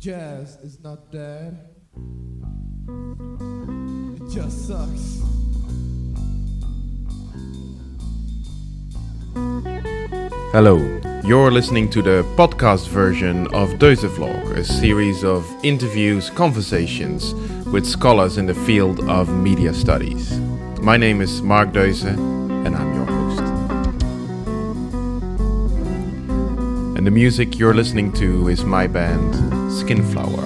Jazz is not dead. It just sucks. Hello, you're listening to the podcast version of Deuze Vlog, a series of interviews, conversations with scholars in the field of media studies. My name is Mark Deuze and I'm your host. And the music you're listening to is my band, Skinflower.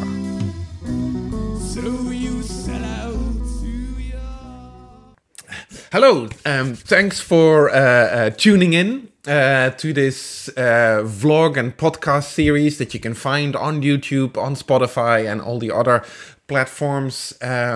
So you sell out to your... Hello, thanks for tuning in to this vlog and podcast series that you can find on YouTube, on Spotify, and all the other platforms.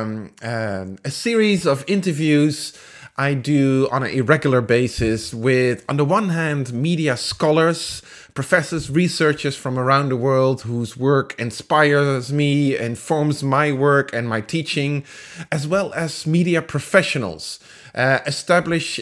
A series of interviews I do on an irregular basis with, on the one hand, media scholars, professors, researchers from around the world whose work inspires me, informs my work and my teaching, as well as media professionals. Established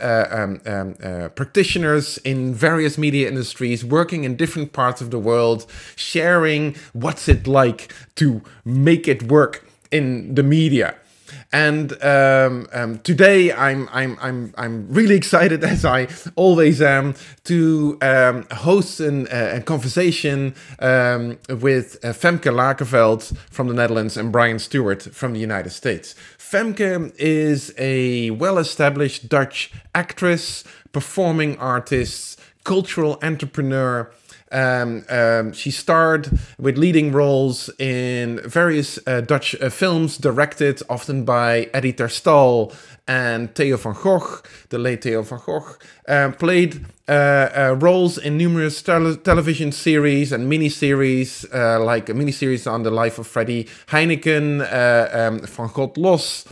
practitioners in various media industries working in different parts of the world, sharing what's it like to make it work in the media. And today I'm really excited, as I always am, to host a conversation with Femke Lakerveld from the Netherlands and Brian Stewart from the United States. Femke is a well-established Dutch actress, performing artist, cultural entrepreneur. She starred with leading roles in various Dutch films directed often by Eddie ter Staal and Theo van Gogh, the late Theo van Gogh. Played roles in numerous television series and miniseries, like a miniseries on the life of Freddie Heineken, Van God Los,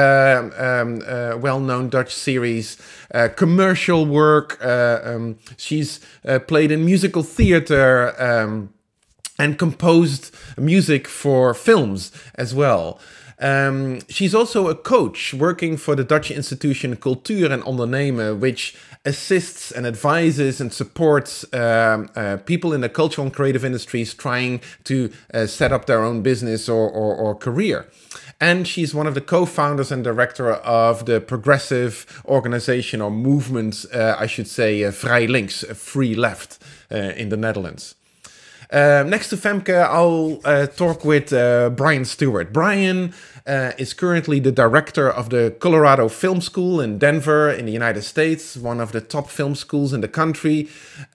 well-known Dutch series, commercial work. She's played in musical theater and composed music for films as well. She's also a coach working for the Dutch institution Cultuur en Ondernemen, which assists and advises and supports people in the cultural and creative industries trying to set up their own business or career. And she's one of the co-founders and director of the progressive organization or movement, I should say, Vrij Links, Free Left, in the Netherlands. Next to Femke, I'll talk with Brian Stewart. Brian is currently the director of the Colorado Film School in Denver in the United States, one of the top film schools in the country.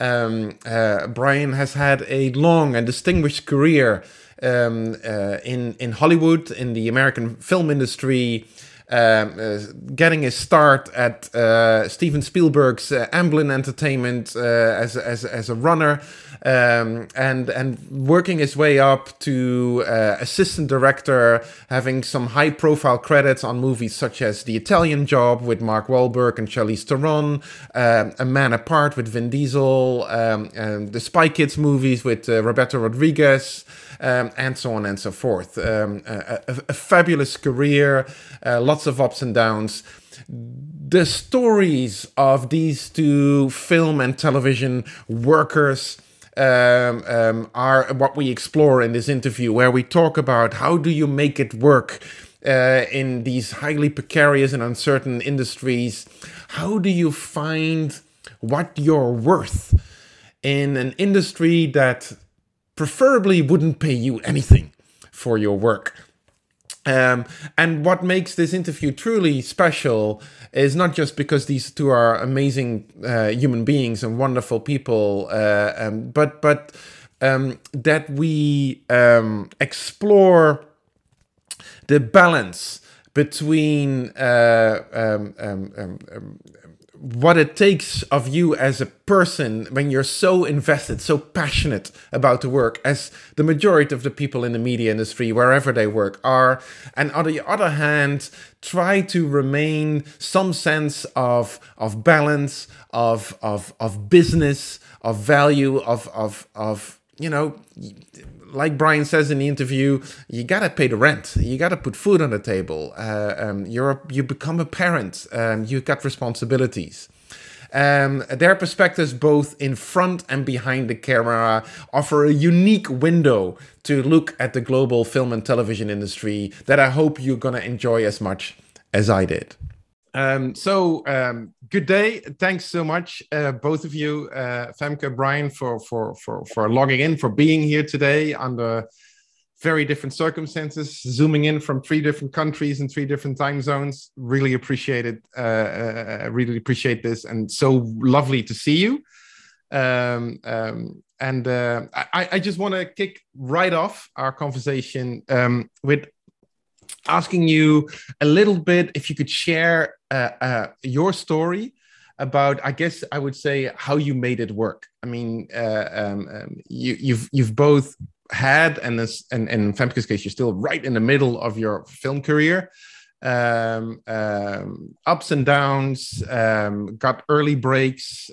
Brian has had a long and distinguished career in Hollywood, in the American film industry, getting his start at Steven Spielberg's Amblin Entertainment as a runner, and working his way up to assistant director, having some high-profile credits on movies such as The Italian Job with Mark Wahlberg and Charlize Theron, A Man Apart with Vin Diesel, the Spy Kids movies with Roberto Rodriguez, and so on and so forth. A fabulous career, lots of ups and downs. The stories of these two film and television workers are what we explore in this interview, where we talk about how do you make it work in these highly precarious and uncertain industries. How do you find what you're worth in an industry that preferably wouldn't pay you anything for your work? And what makes this interview truly special is not just because these two are amazing human beings and wonderful people, but that we explore the balance between what it takes of you as a person when you're so invested, so passionate about the work, as the majority of the people in the media industry, wherever they work, are, and on the other hand, try to remain some sense of balance, of business, of value, of you know, like Brian says in the interview, you gotta pay the rent. You gotta put food on the table. You become a parent. You've got responsibilities. Their perspectives, both in front and behind the camera, offer a unique window to look at the global film and television industry that I hope you're going to enjoy as much as I did. Good day. Thanks so much, both of you, Femke, Brian, for logging in, for being here today under very different circumstances, zooming in from 3 different countries and 3 different time zones. Really appreciate it. Really appreciate this, and so lovely to see you. I just want to kick right off our conversation with asking you a little bit if you could share your story about, I guess I would say, how you made it work. I mean, you've both had, and in Femke's case, you're still right in the middle of your film career. Ups and downs, got early breaks,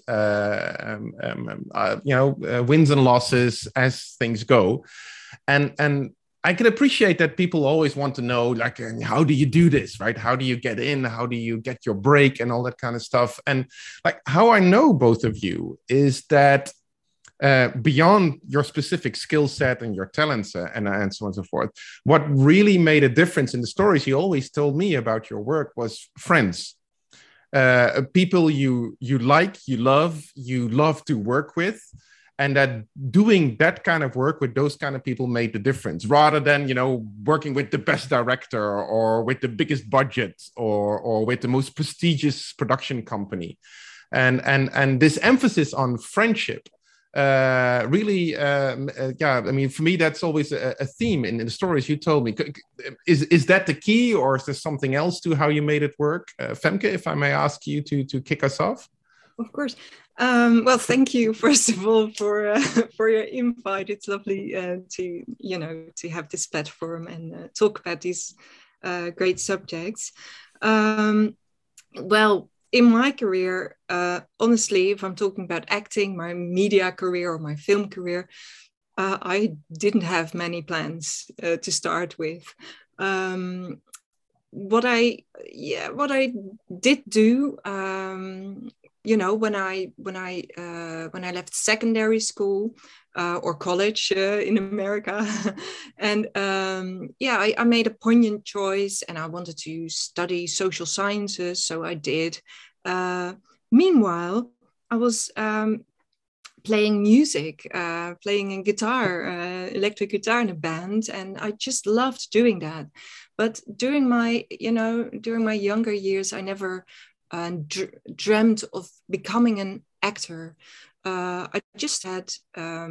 wins and losses as things go, and I can appreciate that people always want to know, like, how do you do this, right? How do you get in? How do you get your break and all that kind of stuff? And like, how I know both of you is that beyond your specific skill set and your talents and so on and so forth, what really made a difference in the stories you always told me about your work was friends. People you like, you love to work with. And that doing that kind of work with those kind of people made the difference, rather than, working with the best director or with the biggest budget or with the most prestigious production company. And this emphasis on friendship really, I mean, for me, that's always a theme in the stories you told me. Is that the key, or is there something else to how you made it work? Femke, if I may ask you to kick us off. Of course. Well, thank you first of all for your invite. It's lovely to have this platform and talk about these great subjects. Well, in my career, honestly, if I'm talking about acting, my media career or my film career, I didn't have many plans to start with. What I did do. When I left secondary school or college in America, and I made a poignant choice, and I wanted to study social sciences, so I did. Meanwhile, I was playing music, playing a guitar, electric guitar in a band, and I just loved doing that. But during my younger years, I never dreamt of becoming an actor. I just had a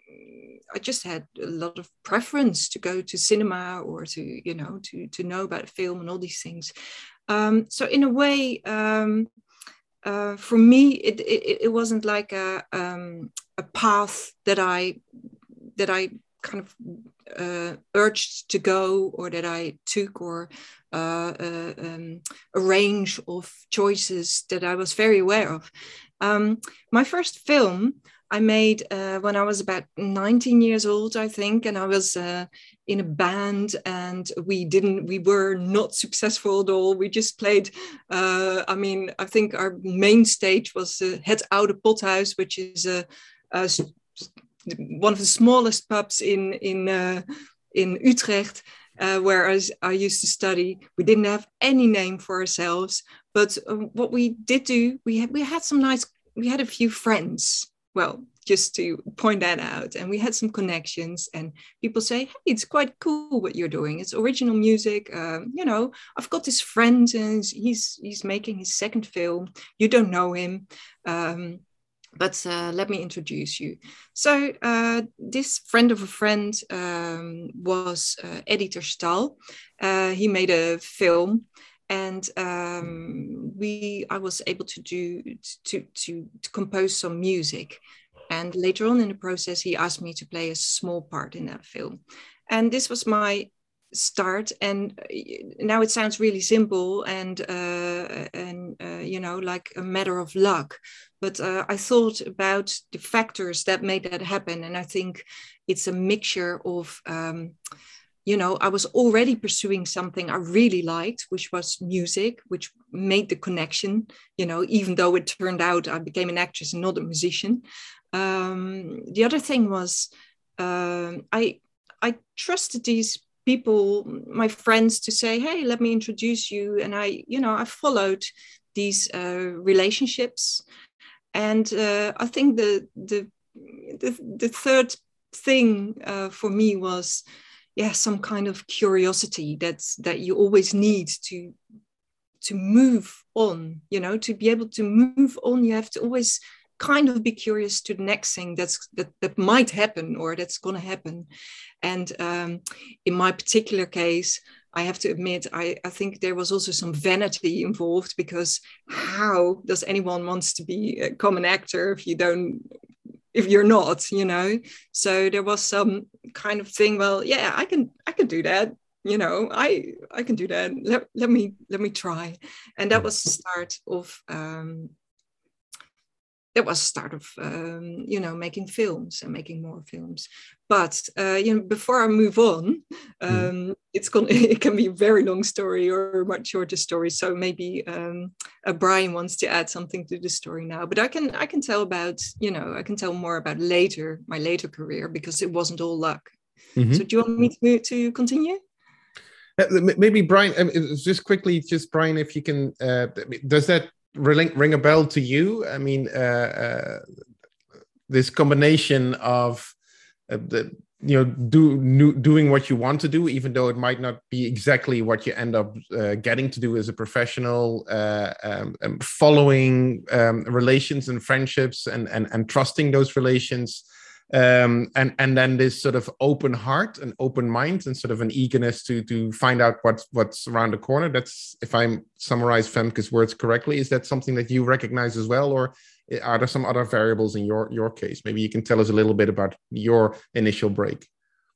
lot of preference to go to cinema or to know about film and all these things. So in a way, for me, it wasn't like a path that I kind of urged to go, or that I took, or a range of choices that I was very aware of. My first film I made when I was about 19 years old, I think, and I was in a band, and we were not successful at all. We just played. I think our main stage was Het Oude Pothuis, which is one of the smallest pubs in Utrecht, where I used to study. We didn't have any name for ourselves, but what we did do, we had a few friends. Well, just to point that out, and we had some connections, and people say, hey, it's quite cool what you're doing. It's original music. I've got this friend, and he's making his second film. You don't know him. But let me introduce you. So this friend of a friend was Eddie ter Staal. He made a film, and I was able to compose some music. And later on in the process, he asked me to play a small part in that film. And this was my start. And now it sounds really simple and like a matter of luck. But I thought about the factors that made that happen. And I think it's a mixture of, I was already pursuing something I really liked, which was music, which made the connection, even though it turned out I became an actress and not a musician. The other thing was I trusted these people, my friends, to say, hey, let me introduce you. And I followed these relationships. And I think the third thing for me was, some kind of curiosity that you always need to move on. To be able to move on, you have to always kind of be curious to the next thing that might happen or that's going to happen. And in my particular case, I have to admit, I think there was also some vanity involved, because how does anyone wants to become an actor if you're not, So there was some kind of thing, well, yeah, I can do that. I can do that. Let me try. And that was the start of making films and making more films. But before I move on, it can be a very long story or a much shorter story. So maybe Brian wants to add something to the story now. But I can tell about I can tell more about my later career, because it wasn't all luck. Mm-hmm. So do you want me to continue? Maybe Brian, just quickly, Brian, if you can, does that ring a bell to you? I mean, this combination of doing what you want to do, even though it might not be exactly what you end up getting to do as a professional, following relations and friendships and trusting those relations. And then this sort of open heart and open mind and sort of an eagerness to find out what's around the corner. That's, if I summarize Femke's words correctly, is that something that you recognize as well, or are there some other variables in your case? Maybe you can tell us a little bit about your initial break.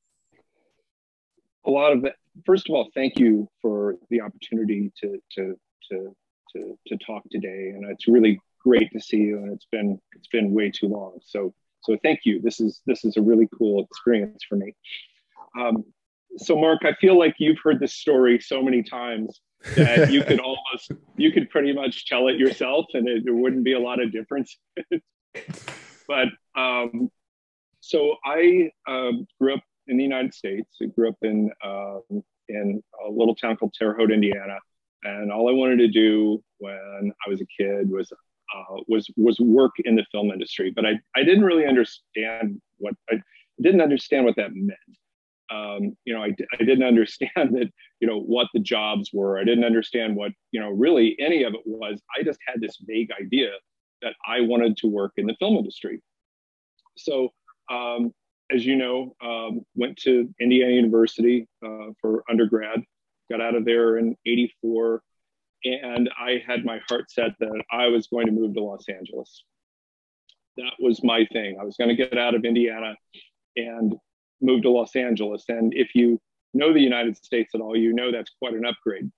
A lot of it. First of all, thank you for the opportunity to talk today, and it's really great to see you. And it's been way too long. So thank you. This is a really cool experience for me. So Mark, I feel like you've heard this story so many times that you could pretty much tell it yourself, and there wouldn't be a lot of difference. But so I grew up in the United States. I grew up in a little town called Terre Haute, Indiana, and all I wanted to do when I was a kid was work in the film industry, but I didn't really understand what that meant. I didn't understand that, what the jobs were. I didn't understand what, really any of it was. I just had this vague idea that I wanted to work in the film industry. So, as you know, went to Indiana University for undergrad, got out of there in '84. And I had my heart set that I was going to move to Los Angeles. That was my thing. I was going to get out of Indiana and move to Los Angeles. And if you know the United States at all, that's quite an upgrade.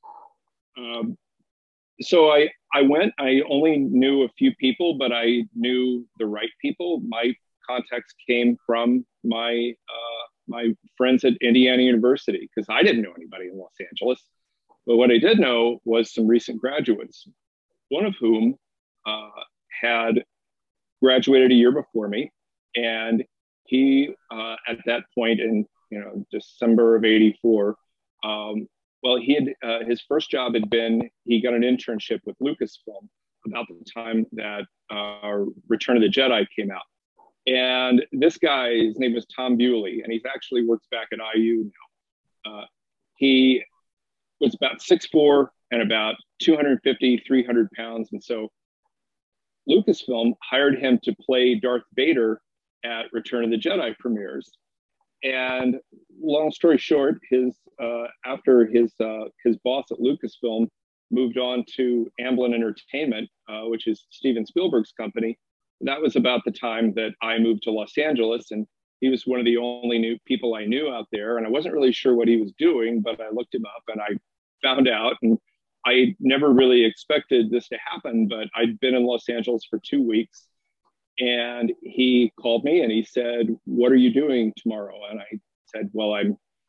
So I went. I only knew a few people, but I knew the right people. My contacts came from my friends at Indiana University, because I didn't know anybody in Los Angeles. But what I did know was some recent graduates, one of whom had graduated a year before me. And he, at that point in December of '84, his first job had been, he got an internship with Lucasfilm about the time that Return of the Jedi came out. And this guy, his name was Tom Bewley, and he actually works back at IU now. He was about 6'4" and about 250, 300 pounds. And so Lucasfilm hired him to play Darth Vader at Return of the Jedi premieres. And long story short, after his boss at Lucasfilm moved on to Amblin Entertainment, which is Steven Spielberg's company, that was about the time that I moved to Los Angeles. And he was one of the only new people I knew out there. And I wasn't really sure what he was doing, but I looked him up and I found out. And I never really expected this to happen, but I'd been in Los Angeles for 2 weeks. And he called me and he said, "What are you doing tomorrow?" And I said, "Well, I'm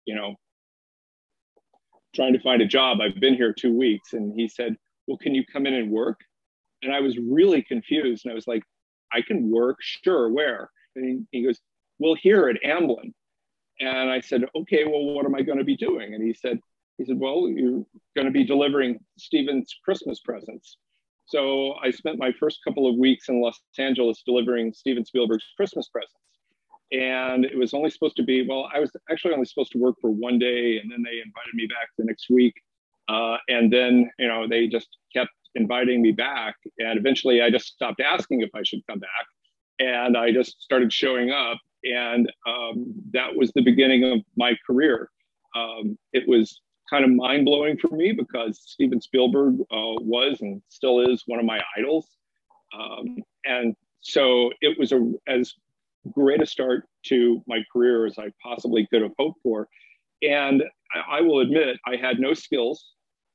trying to find a job. I've been here 2 weeks. And he said, well, can you come in and work? And I was really confused. And I was like, I can work? Sure, where? And he goes, well, here at Amblin. And I said, okay, well, what am I going to be doing? And he said, well, you're going to be delivering Steven's Christmas presents. So I spent my first couple of weeks in Los Angeles delivering Steven Spielberg's Christmas presents. And it was only supposed to be, well, I was actually only supposed to work for 1 day, and then they invited me back the next week. And then, they just kept inviting me back. And eventually I just stopped asking if I should come back. And I just started showing up. And that was the beginning of my career. It was kind of mind-blowing for me because Steven Spielberg was and still is one of my idols. And so it was as great a start to my career as I possibly could have hoped for. And I will admit, I had no skills,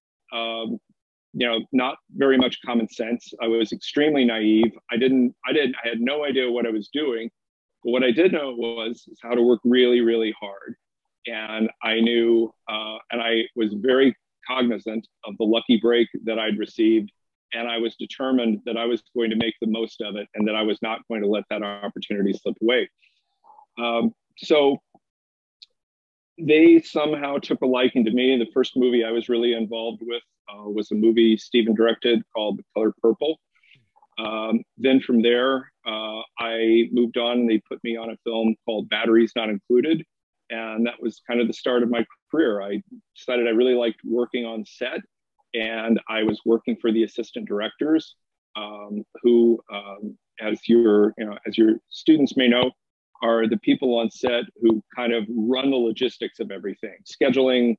not very much common sense. I was extremely naive. I had no idea what I was doing. But what I did know was how to work really, really hard. And I knew, and I was very cognizant of the lucky break that I'd received. And I was determined that I was going to make the most of it and that I was not going to let that opportunity slip away. So they somehow took a liking to me. The first movie I was really involved with was a movie Steven directed called The Color Purple. Then from there, I moved on and they put me on a film called Batteries Not Included. And that was kind of the start of my career. I decided I really liked working on set, and I was working for the assistant directors who, as your students may know, are the people on set who kind of run the logistics of everything, scheduling,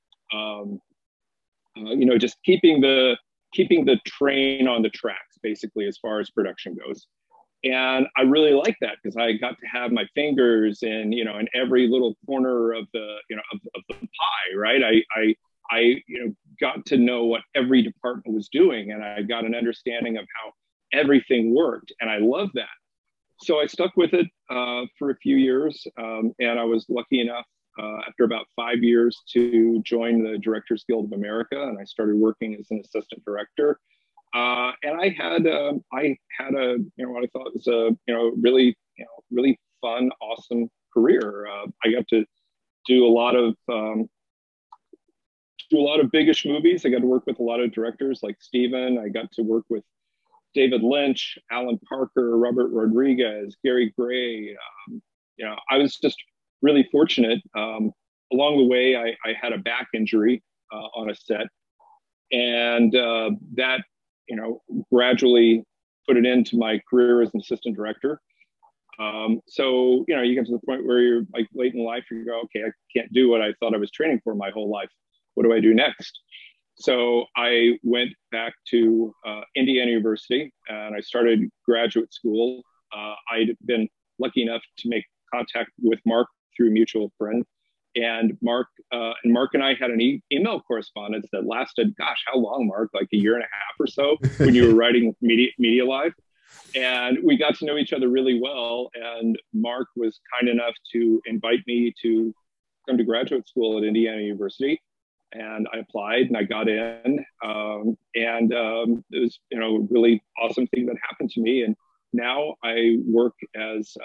just keeping the train on the tracks, basically, as far as production goes. And I really like that because I got to have my fingers in every little corner of the pie, right? I got to know what every department was doing, and I got an understanding of how everything worked, and I love that. So I stuck with it for a few years, and I was lucky enough after about 5 years to join the Directors Guild of America, and I started working as an assistant director. And I had a what I thought was a really fun, awesome career. I got to do a lot of biggish movies. I got to work with a lot of directors like Steven. I got to work with David Lynch, Alan Parker, Robert Rodriguez, Gary Gray. I was just really fortunate. Along the way, I had a back injury on a set, and that gradually put an end to my career as an assistant director. So, you get to the point where you're like late in life, you go, okay, I can't do what I thought I was training for my whole life. What do I do next? So I went back to Indiana University and I started graduate school. I'd been lucky enough to make contact with Mark through a mutual friend. And Mark and I had an email correspondence that lasted, gosh, how long, Mark? Like a year and a half or so when you were writing Media Live. And we got to know each other really well. And Mark was kind enough to invite me to come to graduate school at Indiana University. And I applied and I got in. It was, a really awesome thing that happened to me. And now I work as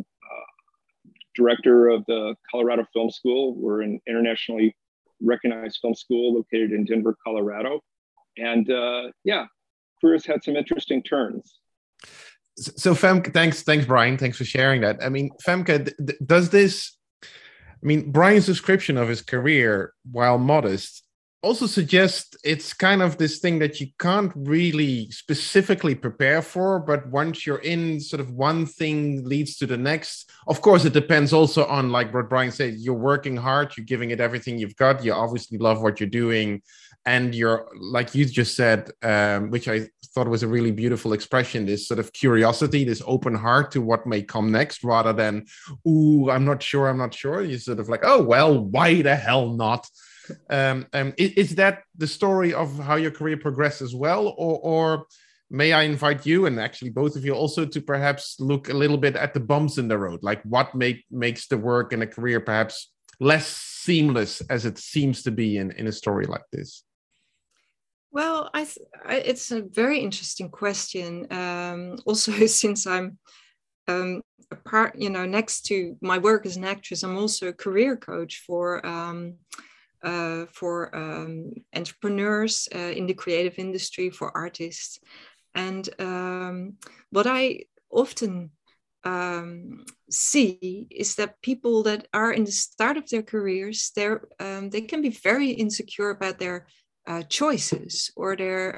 director of the Colorado Film School. We're an internationally recognized film school located in Denver, Colorado. And career's had some interesting turns. So Femke, thanks, Brian. Thanks for sharing that. I mean, Femke, does this, Brian's description of his career, while modest, also suggests it's kind of this thing that you can't really specifically prepare for, but once you're in, sort of one thing leads to the next. Of course, it depends also on, like what Brian said, you're working hard, you're giving it everything you've got, you obviously love what you're doing, and you're, like you just said, which I thought was a really beautiful expression, this sort of curiosity, this open heart to what may come next, rather than, ooh, I'm not sure. You're sort of like, oh, well, why the hell not? Is that the story of how your career progressed as well? Or may I invite you, and actually both of you also, to perhaps look a little bit at the bumps in the road, like what makes the work and a career perhaps less seamless as it seems to be in a story like this? Well, it's a very interesting question. Also, since I'm apart, next to my work as an actress, I'm also a career coach for entrepreneurs in the creative industry, for artists. And what I often see is that people that are in the start of their careers, they can be very insecure about their choices, or their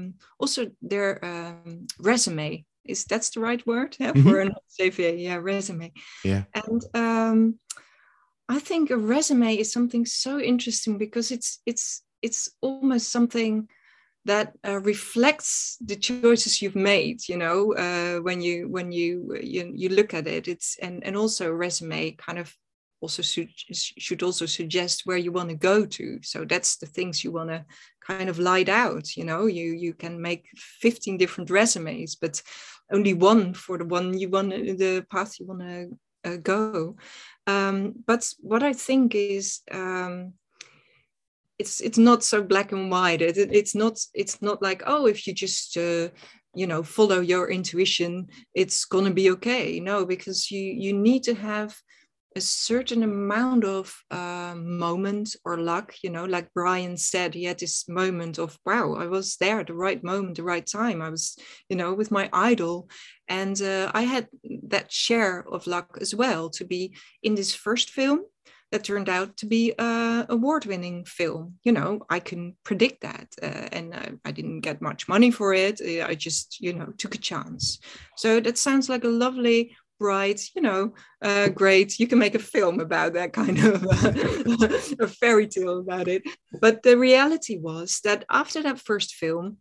resume. That's the right word? Yeah, for an CV? Yeah, resume. Yeah. And I think a resume is something so interesting because it's almost something that reflects the choices you've made. When you look at it, and also a resume kind of also should also suggest where you want to go to. So that's the things you want to kind of light out. You can make 15 different resumes, but only one for the path you want to go. But what I think is it's not so black and white. It's not like, oh, if you just follow your intuition, it's gonna be okay. No, because you need to have a certain amount of moment or luck. Like Brian said, he had this moment of, wow, I was there at the right moment, the right time. I was with my idol, and I had that share of luck as well to be in this first film that turned out to be an award-winning film. I can predict that, and I didn't get much money for it. I just took a chance. So that sounds like a lovely, bright, great, you can make a film about that, kind of a fairy tale about it. But the reality was that after that first film,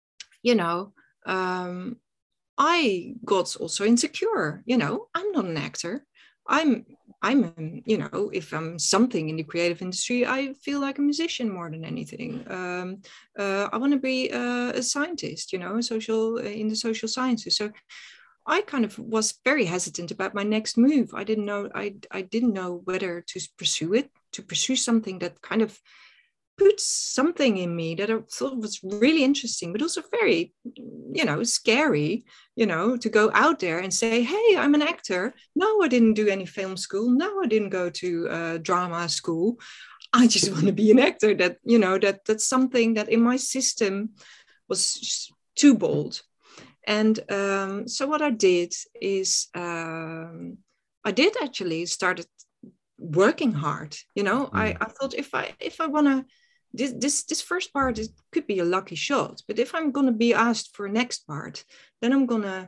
I got also insecure. I'm not an actor. I'm if I'm something in the creative industry, I feel like a musician more than anything. I want to be a scientist, in the social sciences. So I kind of was very hesitant about my next move. I didn't know whether to pursue something that kind of put something in me that I thought was really interesting, but also very, scary, to go out there and say, hey, I'm an actor. No, I didn't do any film school. No, I didn't go to drama school. I just want to be an actor. That's something that in my system was too bold. And so what I did is I did actually started working hard. I thought if I want to, this first part could be a lucky shot, but if I'm going to be asked for a next part, then I'm gonna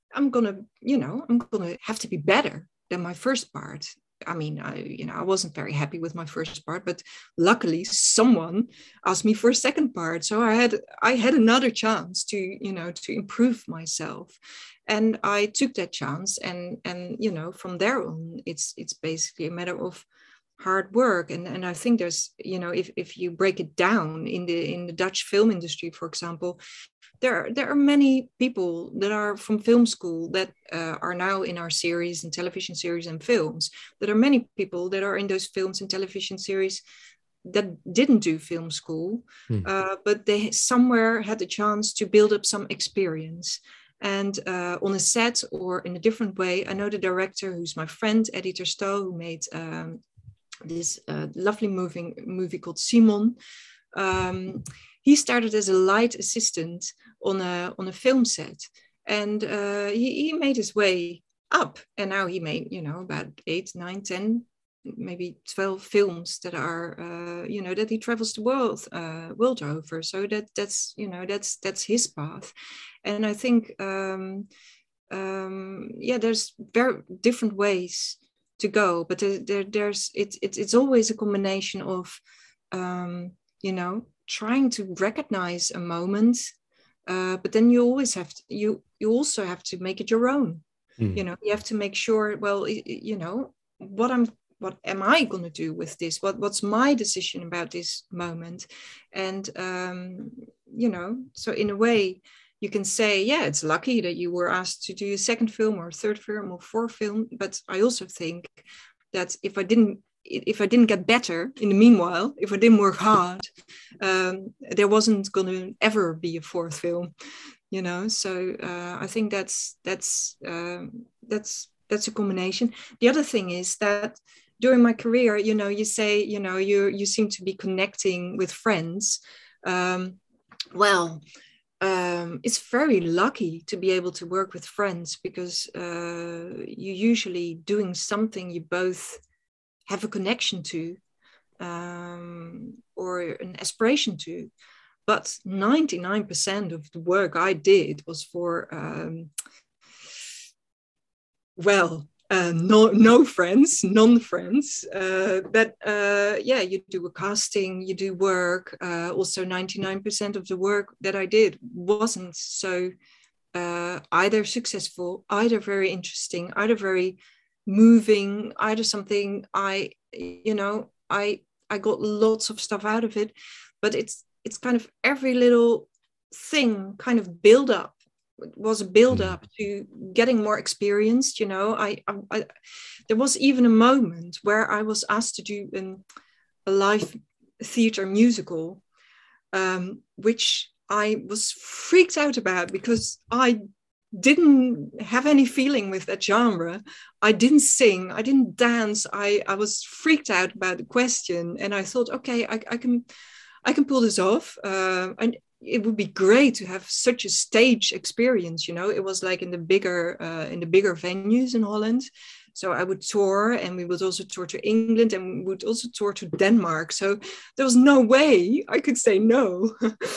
have to be better than my first part. I mean, I wasn't very happy with my first part, but luckily someone asked me for a second part, so I had another chance to improve myself, and I took that chance, and from there on, it's basically a matter of hard work, and I think there's if you break it down in the Dutch film industry, for example. There are many people that are from film school that are now in our series and television series and films. There are many people that are in those films and television series that didn't do film school, but they somewhere had the chance to build up some experience. And on a set or in a different way, I know the director, who's my friend, Eddie Terstoo, who made this lovely movie called Simon. He started as a light assistant on a film set, and he made his way up, and now he made about 8, 9, 10, maybe 12 films that are that he travels the world over. So that's his path, and I think there's very different ways to go, but it's always a combination of trying to recognize a moment, but then you always have to, you also have to make it your own. You have to make sure, well, what am I going to do with this? What's my decision about this moment? And so in a way you can say, yeah, it's lucky that you were asked to do a second film or a third film or fourth film, but I also think that if I didn't if I didn't get better in the meanwhile, if I didn't work hard, there wasn't going to ever be a fourth film, you know. So I think that's a combination. The other thing is that during my career, you know, you say, you know, you seem to be connecting with friends. It's very lucky to be able to work with friends, because you're usually doing something you both have a connection to, or an aspiration to. But 99% of the work I did was for, no friends, non-friends. You do a casting, you do work. Also, 99% of the work that I did wasn't so either successful, either very interesting, either very moving, either something I got lots of stuff out of it. But it's kind of every little thing kind of build up. It was a build up to getting more experienced, you know. I there was even a moment where I was asked to do a live theater musical, which I was freaked out about, because I didn't have any feeling with that genre. I didn't sing, I didn't dance. I was freaked out about the question, and I thought, okay, I can pull this off, and it would be great to have such a stage experience. You know, it was like in the bigger venues in Holland. So I would tour, and we would also tour to England, and we would also tour to Denmark. So there was no way I could say no.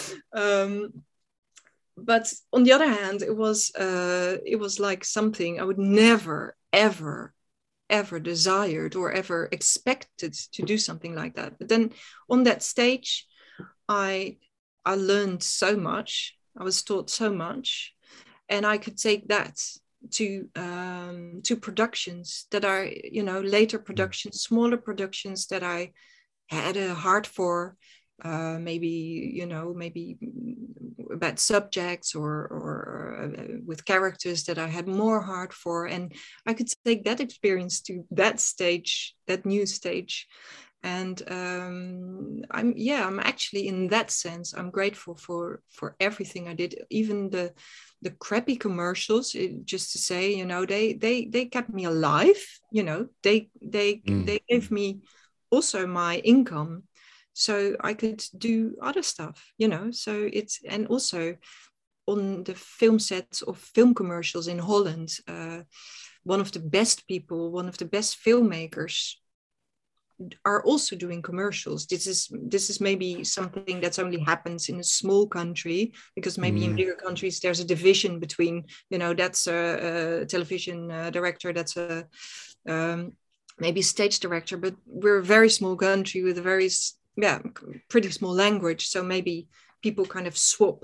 But on the other hand, it was like something I would never, ever desired or ever expected to do something like that. But then on that stage, I learned so much. I was taught so much, and I could take that to productions that are, you know, later productions, smaller productions that I had a heart for. Maybe about subjects or with characters that I had more heart for, and I could take that experience to that stage, that new stage. And I'm actually, in that sense, I'm grateful for everything I did, even the crappy commercials. Just to say, you know, they kept me alive. You know, they gave me also my income, so I could do other stuff. You know, so it's, and also on the film sets of film commercials in Holland, one of the best people, one of the best filmmakers are also doing commercials. This is maybe something that's only happens in a small country, because maybe in bigger countries there's a division between, you know, that's a television director, that's a maybe stage director, but we're a very small country with a very pretty small language, so maybe people kind of swap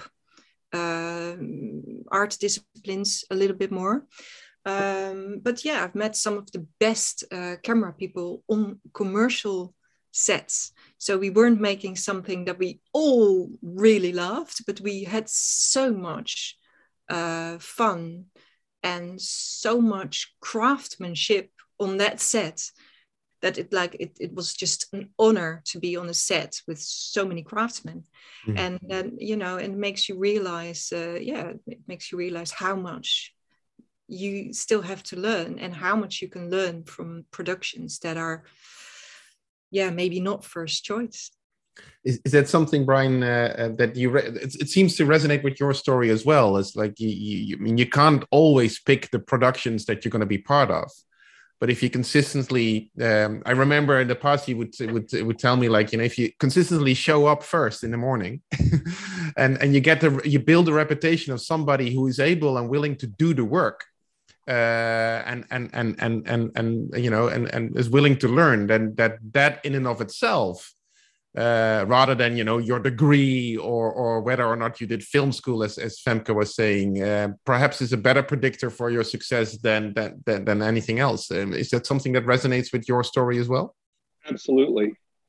art disciplines a little bit more. But yeah, I've met some of the best camera people on commercial sets. So we weren't making something that we all really loved, but we had so much fun and so much craftsmanship on that set that it was just an honor to be on a set with so many craftsmen. And then, you know, it makes you realize, it makes you realize how much you still have to learn, and how much you can learn from productions that are maybe not first choice. Is that something, Brian, that it seems to resonate with your story as well? As like you can't always pick the productions that you're going to be part of, but if you consistently, I remember in the past you would tell me, like, you know, if you consistently show up first in the morning, and you build a reputation of somebody who is able and willing to do the work, and you know, and is willing to learn, then that in and of itself, rather than, you know, your degree or whether or not you did film school, as Femke was saying, perhaps is a better predictor for your success than anything else. Is that something that resonates with your story as well? Absolutely.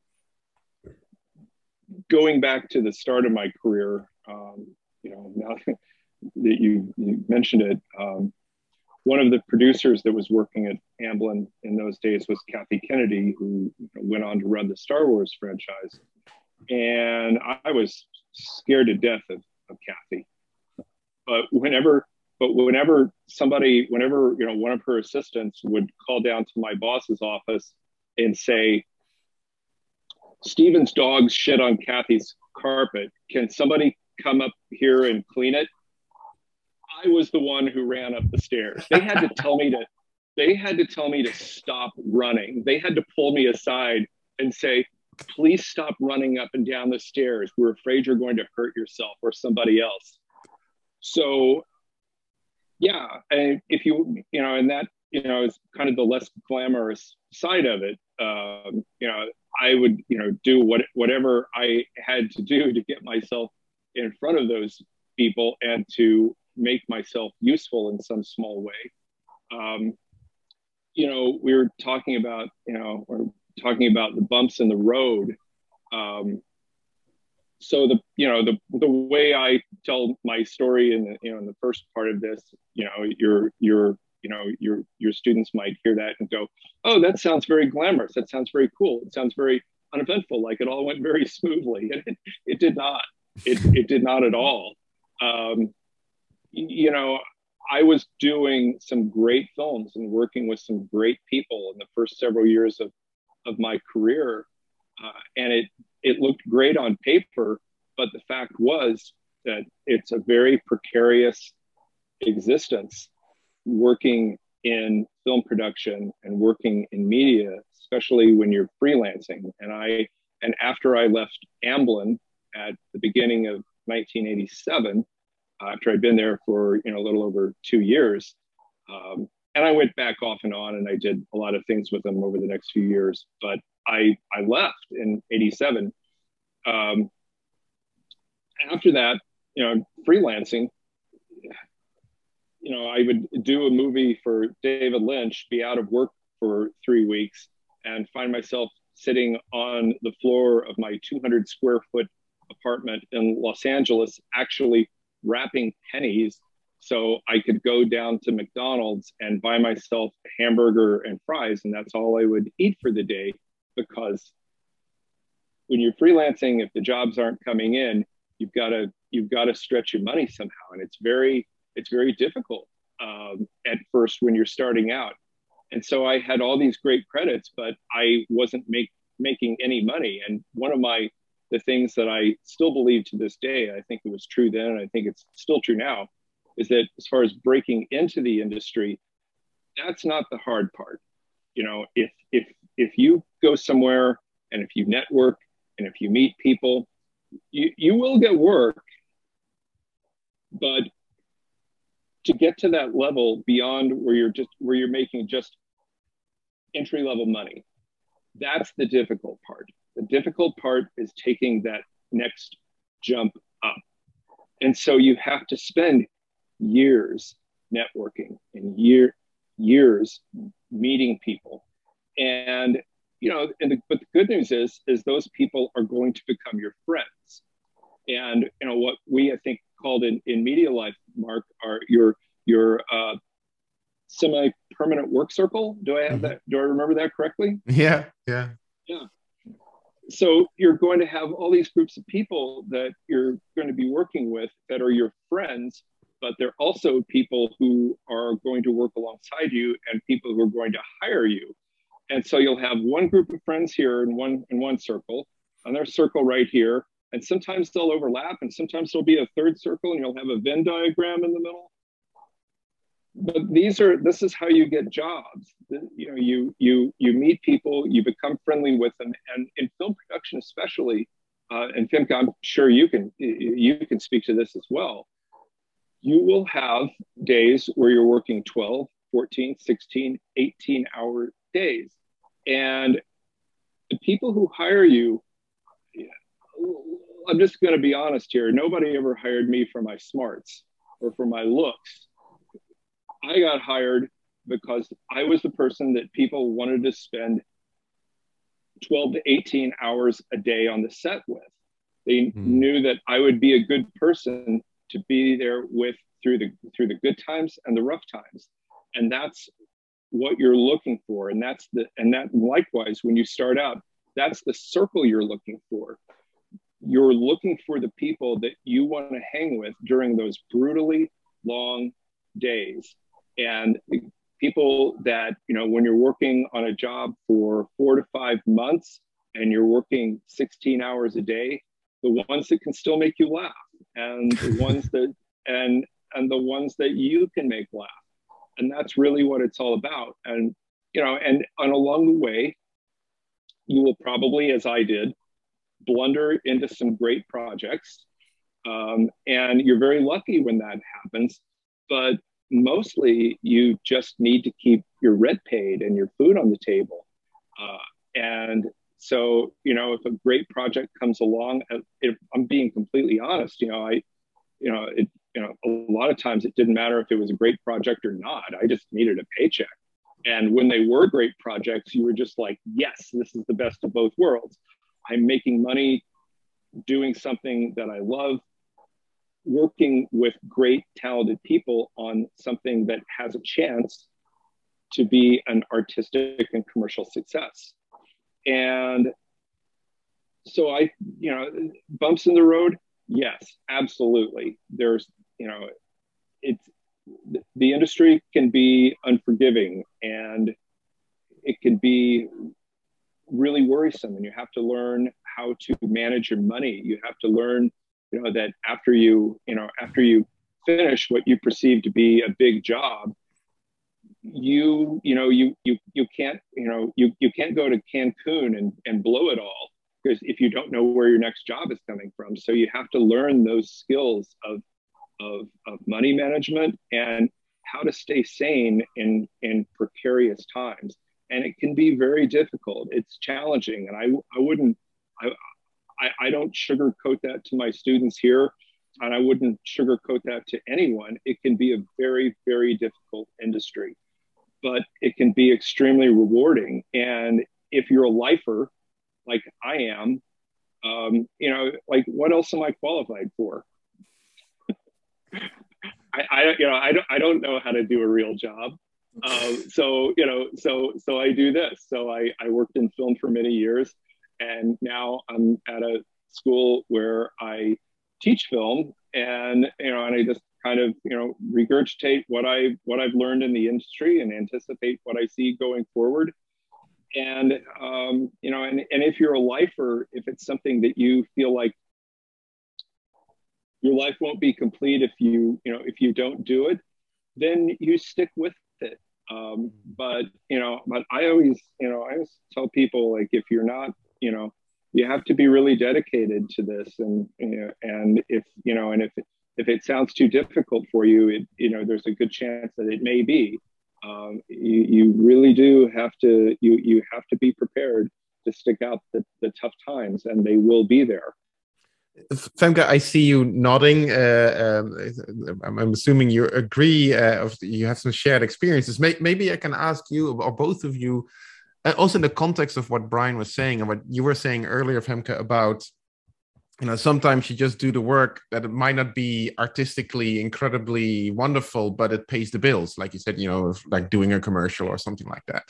Going back to the start of my career, you know, now that you mentioned it, one of the producers that was working at Amblin in those days was Kathy Kennedy, who went on to run the Star Wars franchise. And I was scared to death of Kathy. But whenever somebody, one of her assistants would call down to my boss's office and say, Steven's dog shit on Kathy's carpet. Can somebody come up here and clean it? I was the one who ran up the stairs. They had to tell me to stop running. They had to pull me aside and say, please stop running up and down the stairs. We're afraid you're going to hurt yourself or somebody else. So yeah, and if and that, is kind of the less glamorous side of it. I would, do whatever I had to do to get myself in front of those people and to make myself useful in some small way. We were talking about, the bumps in the road. So the way I tell my story in the first part of this, your students might hear that and go, oh, that sounds very glamorous. That sounds very cool. It sounds very uneventful. Like it all went very smoothly. It did not. It did not at all. I was doing some great films and working with some great people in the first several years of my career. And it looked great on paper, but the fact was that it's a very precarious existence working in film production and working in media, especially when you're freelancing. And after I left Amblin at the beginning of 1987, after I'd been there for a little over 2 years, and I went back off and on, and I did a lot of things with them over the next few years. But I left in '87. After that, freelancing. I would do a movie for David Lynch, be out of work for 3 weeks, and find myself sitting on the floor of my 200 square foot apartment in Los Angeles, actually wrapping pennies so I could go down to McDonald's and buy myself a hamburger and fries, and that's all I would eat for the day. Because when you're freelancing, if the jobs aren't coming in, you've got to stretch your money somehow, and it's very difficult at first when you're starting out. And so I had all these great credits, but I wasn't making any money. And one of the things that I still believe to this day, I think it was true then, and I think it's still true now, is that as far as breaking into the industry, that's not the hard part. If you go somewhere and if you network and if you meet people, you will get work. But to get to that level beyond where you're making just entry level money, that's the difficult part. The difficult part is taking that next jump up. And so you have to spend years networking and years meeting people. And but the good news is those people are going to become your friends. And what we, I think, called in media life, Mark, are your semi-permanent work circle. Do I have that? Do I remember that correctly? Yeah. So you're going to have all these groups of people that you're going to be working with that are your friends, but they're also people who are going to work alongside you and people who are going to hire you. And so you'll have one group of friends here in one circle, another circle right here, and sometimes they'll overlap, and sometimes there'll be a third circle, and you'll have a Venn diagram in the middle. But this is how you get jobs. You meet people, you become friendly with them, and in film production especially, and Femke, I'm sure you can speak to this as well. You will have days where you're working 12, 14, 16, 18-hour days. And the people who hire you, I'm just going to be honest here, nobody ever hired me for my smarts or for my looks. I got hired because I was the person that people wanted to spend 12 to 18 hours a day on the set with. They knew that I would be a good person to be there with through the good times and the rough times. And that's what you're looking for. And that likewise, when you start out, that's the circle you're looking for. You're looking for the people that you want to hang with during those brutally long days. And people that, when you're working on a job for 4 to 5 months and you're working 16 hours a day, the ones that can still make you laugh, and the ones that and the ones that you can make laugh. And that's really what it's all about. And along the way, you will probably, as I did, blunder into some great projects. And you're very lucky when that happens. But mostly you just need to keep your rent paid and your food on the table. And so, if a great project comes along, if I'm being completely honest, a lot of times it didn't matter if it was a great project or not. I just needed a paycheck. And when they were great projects, you were just like, yes, this is the best of both worlds. I'm making money doing something that I love, working with great, talented people on something that has a chance to be an artistic and commercial success. And so bumps in the road, yes, absolutely. There's, the industry can be unforgiving, and it can be really worrisome, and you have to learn how to manage your money. You have to learn, that after you finish what you perceive to be a big job, you can't go to Cancun and blow it all, because if you don't know where your next job is coming from. So you have to learn those skills of money management and how to stay sane in precarious times. And it can be very difficult. It's challenging. And I don't sugarcoat that to my students here, and I wouldn't sugarcoat that to anyone. It can be a very, very difficult industry, but it can be extremely rewarding. And if you're a lifer like I am, what else am I qualified for? I don't know how to do a real job. So I do this. So I worked in film for many years, and now I'm at a school where I teach film, and I just kind of regurgitate what I've learned in the industry and anticipate what I see going forward. And and if you're a lifer, if it's something that you feel like your life won't be complete if you don't do it, then you stick with it. But I always tell people, like, if you're not, you have to be really dedicated to this, and if it sounds too difficult for you, there's a good chance that it may be. You really do have to you have to be prepared to stick out the tough times, and they will be there. Femke, I see you nodding. I'm assuming you agree. You have some shared experiences. Maybe I can ask you, or both of you, also in the context of what Brian was saying and what you were saying earlier, Femke, about sometimes you just do the work that it might not be artistically incredibly wonderful, but it pays the bills, like you said, like doing a commercial or something like that,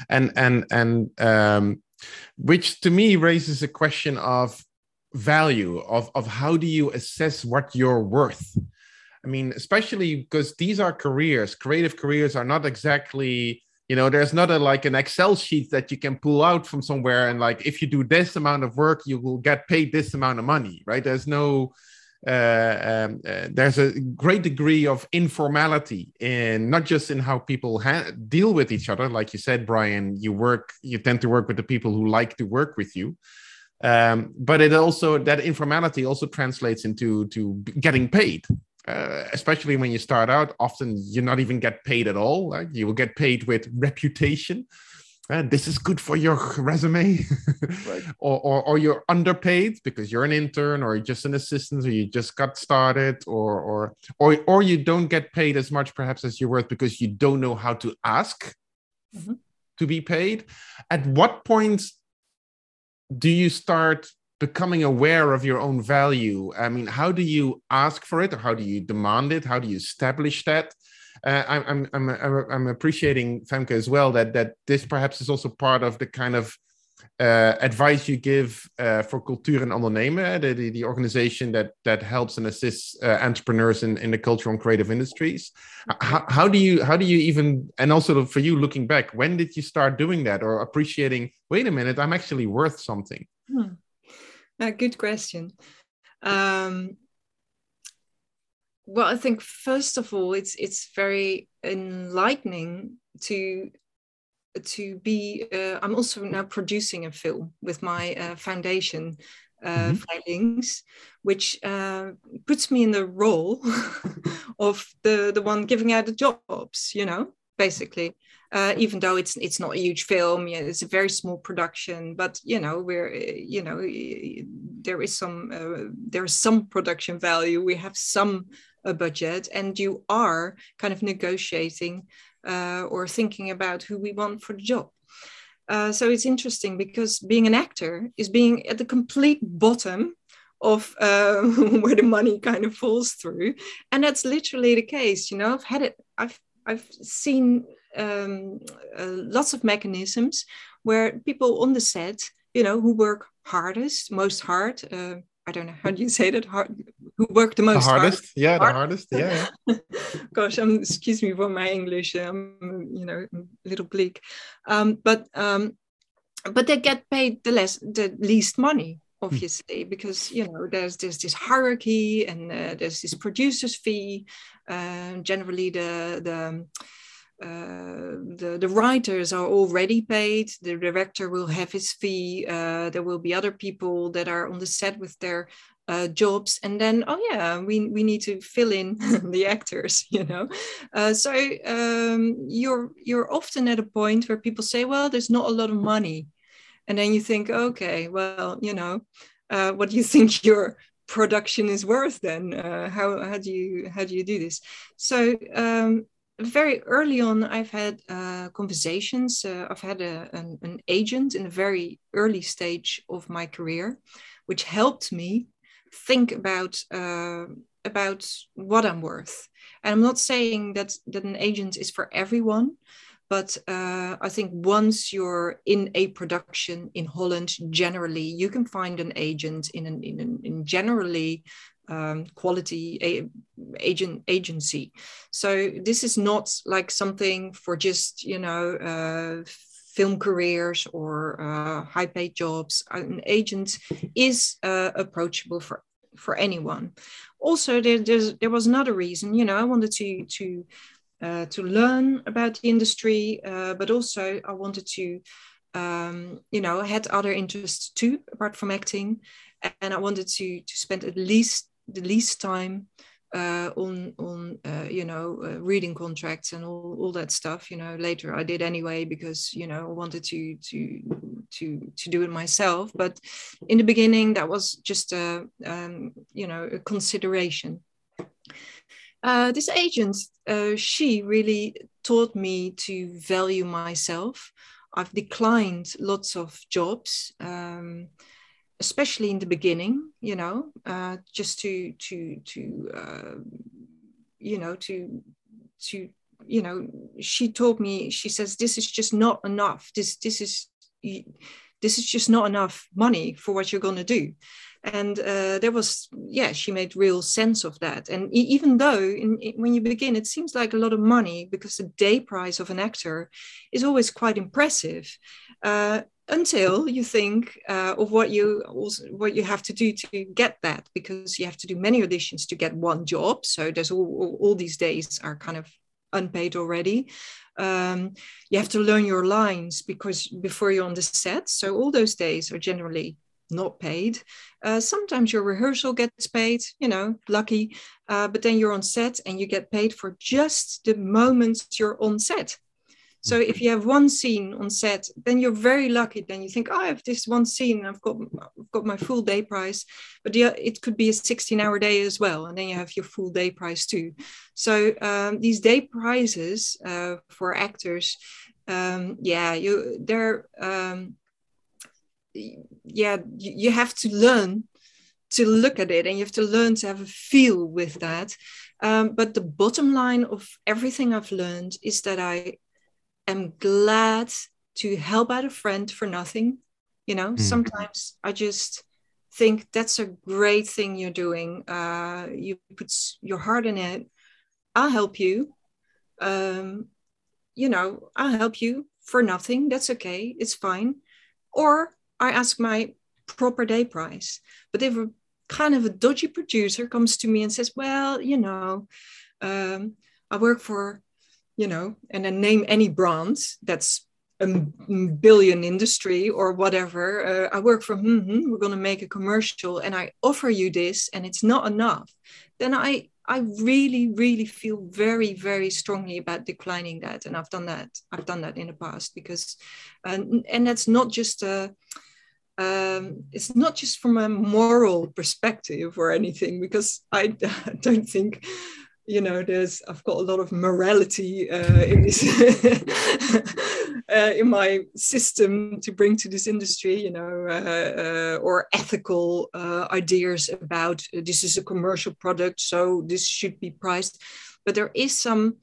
and which to me raises a question of value, of how do you assess what you're worth? I mean, especially because these are careers. Creative careers are not exactly, there's not an Excel sheet that you can pull out from somewhere and, like, if you do this amount of work, you will get paid this amount of money, right? There's no, there's a great degree of informality in not just in how people deal with each other. Like you said, Brian, you tend to work with the people who like to work with you. But it also, that informality also translates into getting paid, especially when you start out. Often you not even get paid at all. Right? You will get paid with reputation. This is good for your resume, right. or you're underpaid because you're an intern, or you're just an assistant, or you just got started, or you don't get paid as much perhaps as you're worth because you don't know how to ask to be paid. At what point do you start becoming aware of your own value? I mean, how do you ask for it, or how do you demand it? How do you establish that? I'm appreciating, Femke, as well, that this perhaps is also part of the kind of advice you give for Cultuur en Ondernemen, the organization that helps and assists entrepreneurs in the cultural and creative industries. How do you even, and also for you looking back, when did you start doing that, or appreciating, wait a minute, I'm actually worth something? Good question. Well, I think first of all, it's very enlightening to be. I'm also now producing a film with my foundation, Vrijlings, which puts me in the role of the one giving out the jobs. Basically. Even though it's not a huge film, it's a very small production, but there is some production value. We have some budget, and you are kind of negotiating or thinking about who we want for the job. So it's interesting because being an actor is being at the complete bottom of where the money kind of falls through, and that's literally the case. I've seen lots of mechanisms where people on the set, who work most hard. I don't know, how do you say that? Who work the most hardest? Hard. The hardest. Yeah. Gosh, excuse me for my English. I'm, a little bleak. But they get paid the least money, obviously, because there's this hierarchy, and there's this producer's fee. Generally, the writers are already paid. The director will have his fee. There will be other people that are on the set with their jobs, and then we need to fill in the actors. So you're often at a point where people say, well, there's not a lot of money, and then you think, okay, well, what do you think your production is worth then? How do you do this? So very early on, I've had conversations. I've had an agent in a very early stage of my career, which helped me think about what I'm worth. And I'm not saying that an agent is for everyone, but I think once you're in a production in Holland, generally you can find an agent in generally quality agency. So this is not like something for just film careers or high paid jobs. An agent is approachable for anyone. Also, there was another reason. I wanted to learn about the industry, but also I wanted to I had other interests too apart from acting, and I wanted to spend at least the least time on reading contracts and all that stuff. Later I did anyway, because I wanted to do it myself. But in the beginning, that was just a consideration. This agent, she really taught me to value myself. I've declined lots of jobs. Especially in the beginning, just to she told me, she says, this is just not enough. This is just not enough money for what you're going to do. And there was, she made real sense of that. And even though when you begin, it seems like a lot of money, because the day price of an actor is always quite impressive. Until you think of what you have to do to get that, because you have to do many auditions to get one job. So there's all these days are kind of unpaid already. You have to learn your lines before you're on the set. So all those days are generally not paid. Sometimes your rehearsal gets paid, lucky, but then you're on set and you get paid for just the moments you're on set. So if you have one scene on set, then you're very lucky. Then you think, I have this one scene, I've got my full day price. But it could be a 16-hour day as well, and then you have your full day price too. So these day prizes for actors, you have to learn to look at it, and you have to learn to have a feel with that. But the bottom line of everything I've learned is that I am glad to help out a friend for nothing. Sometimes I just think that's a great thing you're doing. You put your heart in it. I'll help you. I'll help you for nothing. That's okay. It's fine. Or I ask my proper day price. But if a kind of a dodgy producer comes to me and says, well, I work for, and then name any brand that's a billion industry or whatever. I work for, we're going to make a commercial and I offer you this and it's not enough. Then I really, really feel very, very strongly about declining that. And I've done that. I've done that in the past because, and that's not just it's not just from a moral perspective or anything, because I don't think, I've got a lot of morality in this in my system to bring to this industry, or ethical ideas about this is a commercial product, so this should be priced. But there is some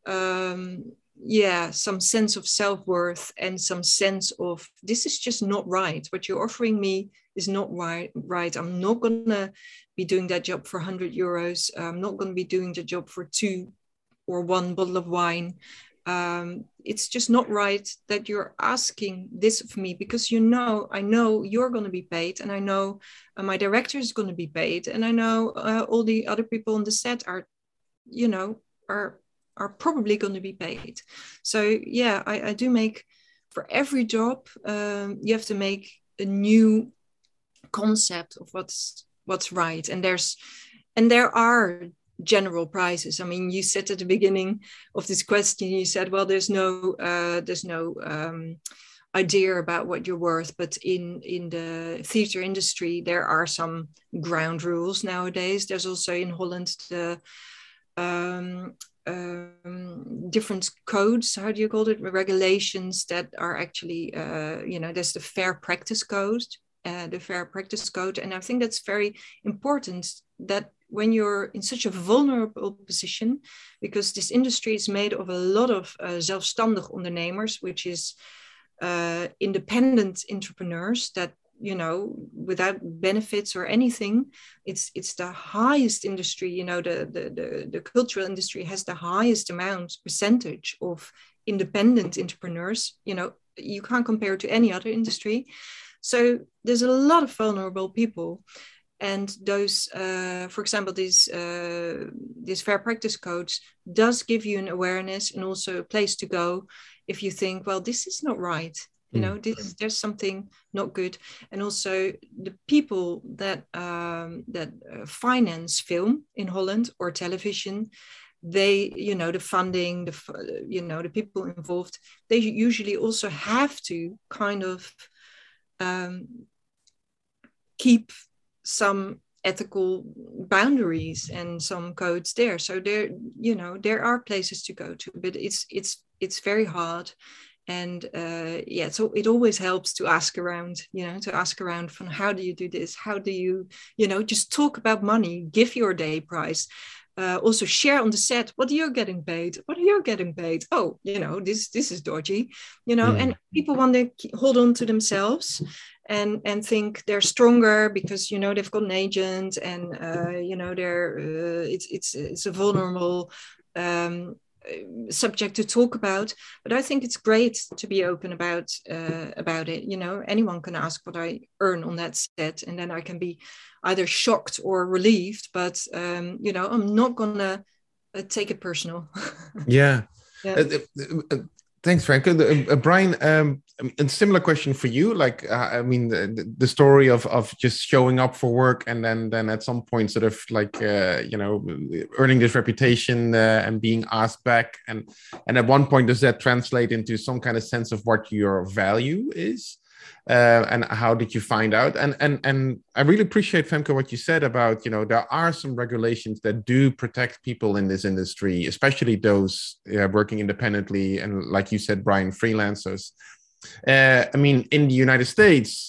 sense of self-worth and some sense of this is just not right. What you're offering me is not right. I'm not going to be doing that job for 100 euros. I'm not going to be doing the job for 2 or 1 bottle of wine. It's just not right that you're asking this of me, because I know you're going to be paid, and I know my director is going to be paid, and I know all the other people on the set are probably going to be paid. So yeah, I do make, for every job, you have to make a new concept of what's right. And there are general prices. I mean, you said at the beginning of this question, you said, well, there's no idea about what you're worth, but in the theater industry, there are some ground rules nowadays. There's also in Holland the different codes, how do you call it, regulations that are actually there's the fair practice code, and I think that's very important, that when you're in such a vulnerable position, because this industry is made of a lot of zelfstandig ondernemers, which is independent entrepreneurs that without benefits or anything. It's the highest industry, the cultural industry has the highest percentage of independent entrepreneurs. You can't compare it to any other industry. So there's a lot of vulnerable people. And those, for example, these fair practice codes does give you an awareness and also a place to go if you think, well, this is not right. There's something not good. And also the people that finance film in Holland or television, they, the funding, the people involved, they usually also have to kind of keep some ethical boundaries and some codes there. So there are places to go to, but it's very hard. And so it always helps to ask around, from how do you do this? How do you, just talk about money, give your day price. Also share on the set, what you're getting paid, oh, this is dodgy, and people want to hold on to themselves and think they're stronger because they've got an agent, and they're it's a vulnerable subject to talk about. But I think it's great to be open about it. Anyone can ask what I earn on that set, and then I can be either shocked or relieved, but I'm not gonna take it personal. Yeah. Yeah. Thanks, Frank. Brian, a similar question for you. Like, the story of just showing up for work and then at some point sort of like, earning this reputation and being asked back. And at one point, does that translate into some kind of sense of what your value is? And how did you find out? And I really appreciate, Femke, what you said about, there are some regulations that do protect people in this industry, especially those working independently. And like you said, Brian, freelancers. In the United States,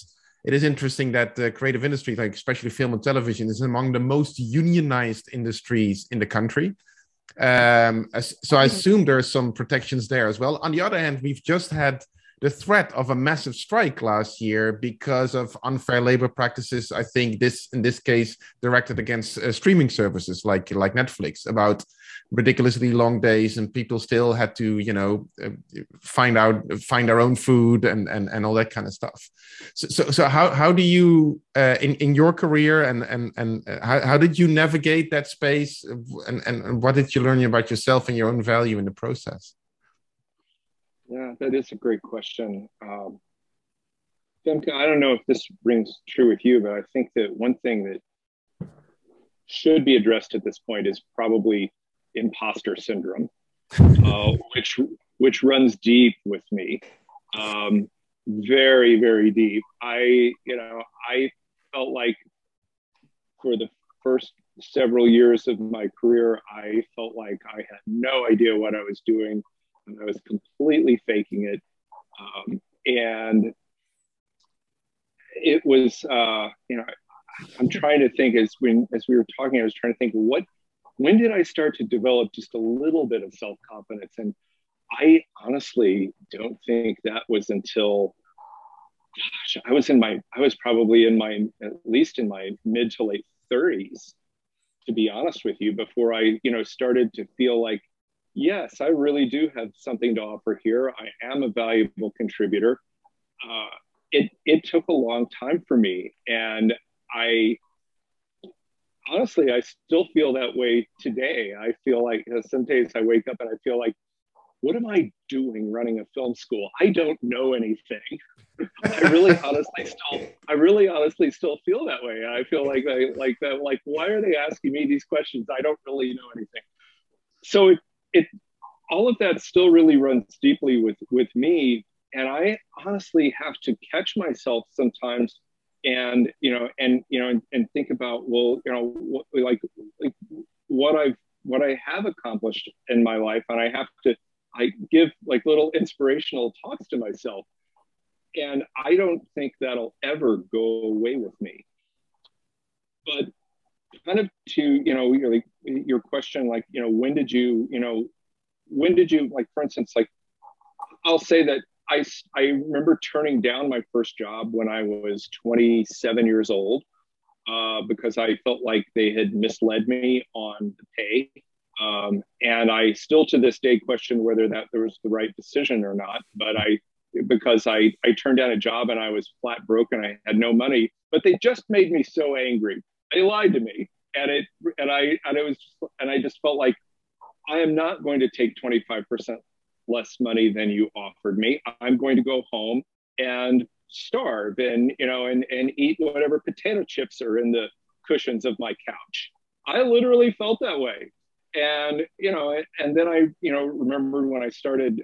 it is interesting that the creative industry, like especially film and television, is among the most unionized industries in the country. So I assume there are some protections there as well. On the other hand, we've just had the threat of a massive strike last year because of unfair labor practices. I think in this case directed against streaming services like Netflix, about ridiculously long days, and people still had to find their own food and all that kind of stuff. So how do you in your career and how did you navigate that space, and what did you learn about yourself and your own value in the process? Yeah, that is a great question. Femke, I don't know if this rings true with you, but I think that one thing that should be addressed at this point is probably imposter syndrome, which runs deep with me, very, very deep. I felt like for the first several years of my career, I felt like I had no idea what I was doing. And I was completely faking it. And it was, I'm trying to think as we were talking, I was trying to think when did I start to develop just a little bit of self-confidence? And I honestly don't think that was until, I was probably at least in my mid to late 30s, to be honest with you, before I, started to feel like, yes, I really do have something to offer here. I am a valuable contributor. It took a long time for me. And I still feel that way today. I feel like some days I wake up and I feel like, what am I doing running a film school? I don't know anything. I really honestly still feel that way. I feel like why are they asking me these questions? I don't really know anything. So all of that still really runs deeply with me, and I honestly have to catch myself sometimes, and think about, well, what I have accomplished in my life, and I give like little inspirational talks to myself, and I don't think that'll ever go away with me. But kind of to your question, like when did you like, for instance, like I'll say that I remember turning down my first job when I was 27 years old because I felt like they had misled me on the pay, and I still to this day question whether that there was the right decision or not. But because I turned down a job and I was flat broke and I had no money, but they just made me so angry. They lied to me, and I just felt like I am not going to take 25% less money than you offered me. I'm going to go home and starve and eat whatever potato chips are in the cushions of my couch. I literally felt that way, and then I remembered when I started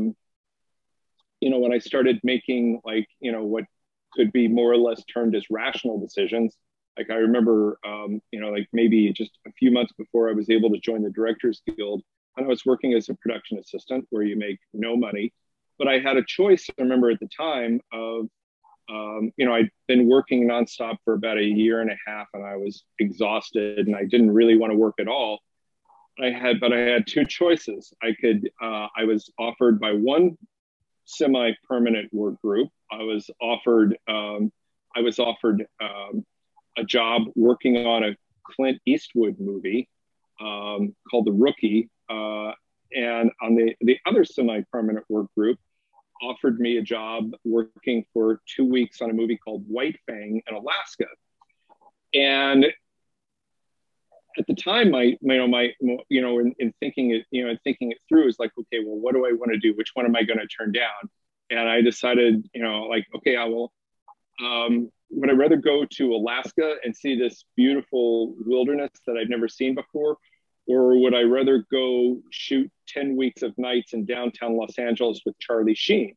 making what could be more or less termed as rational decisions. Like I remember, like maybe just a few months before I was able to join the Directors Guild, and I was working as a production assistant where you make no money, but I had a choice. I remember at the time of, I'd been working nonstop for about a year and a half, and I was exhausted, and I didn't really want to work at all. I had two choices. I was offered by one semi-permanent work group. I was offered a job working on a Clint Eastwood movie called The Rookie. And on the other semi-permanent work group offered me a job working for 2 weeks on a movie called White Fang in Alaska. And at the time, in thinking it through, is like, okay, well, what do I want to do? Which one am I going to turn down? And I decided, okay, I will. Would I rather go to Alaska and see this beautiful wilderness that I'd never seen before? Or would I rather go shoot 10 weeks of nights in downtown Los Angeles with Charlie Sheen?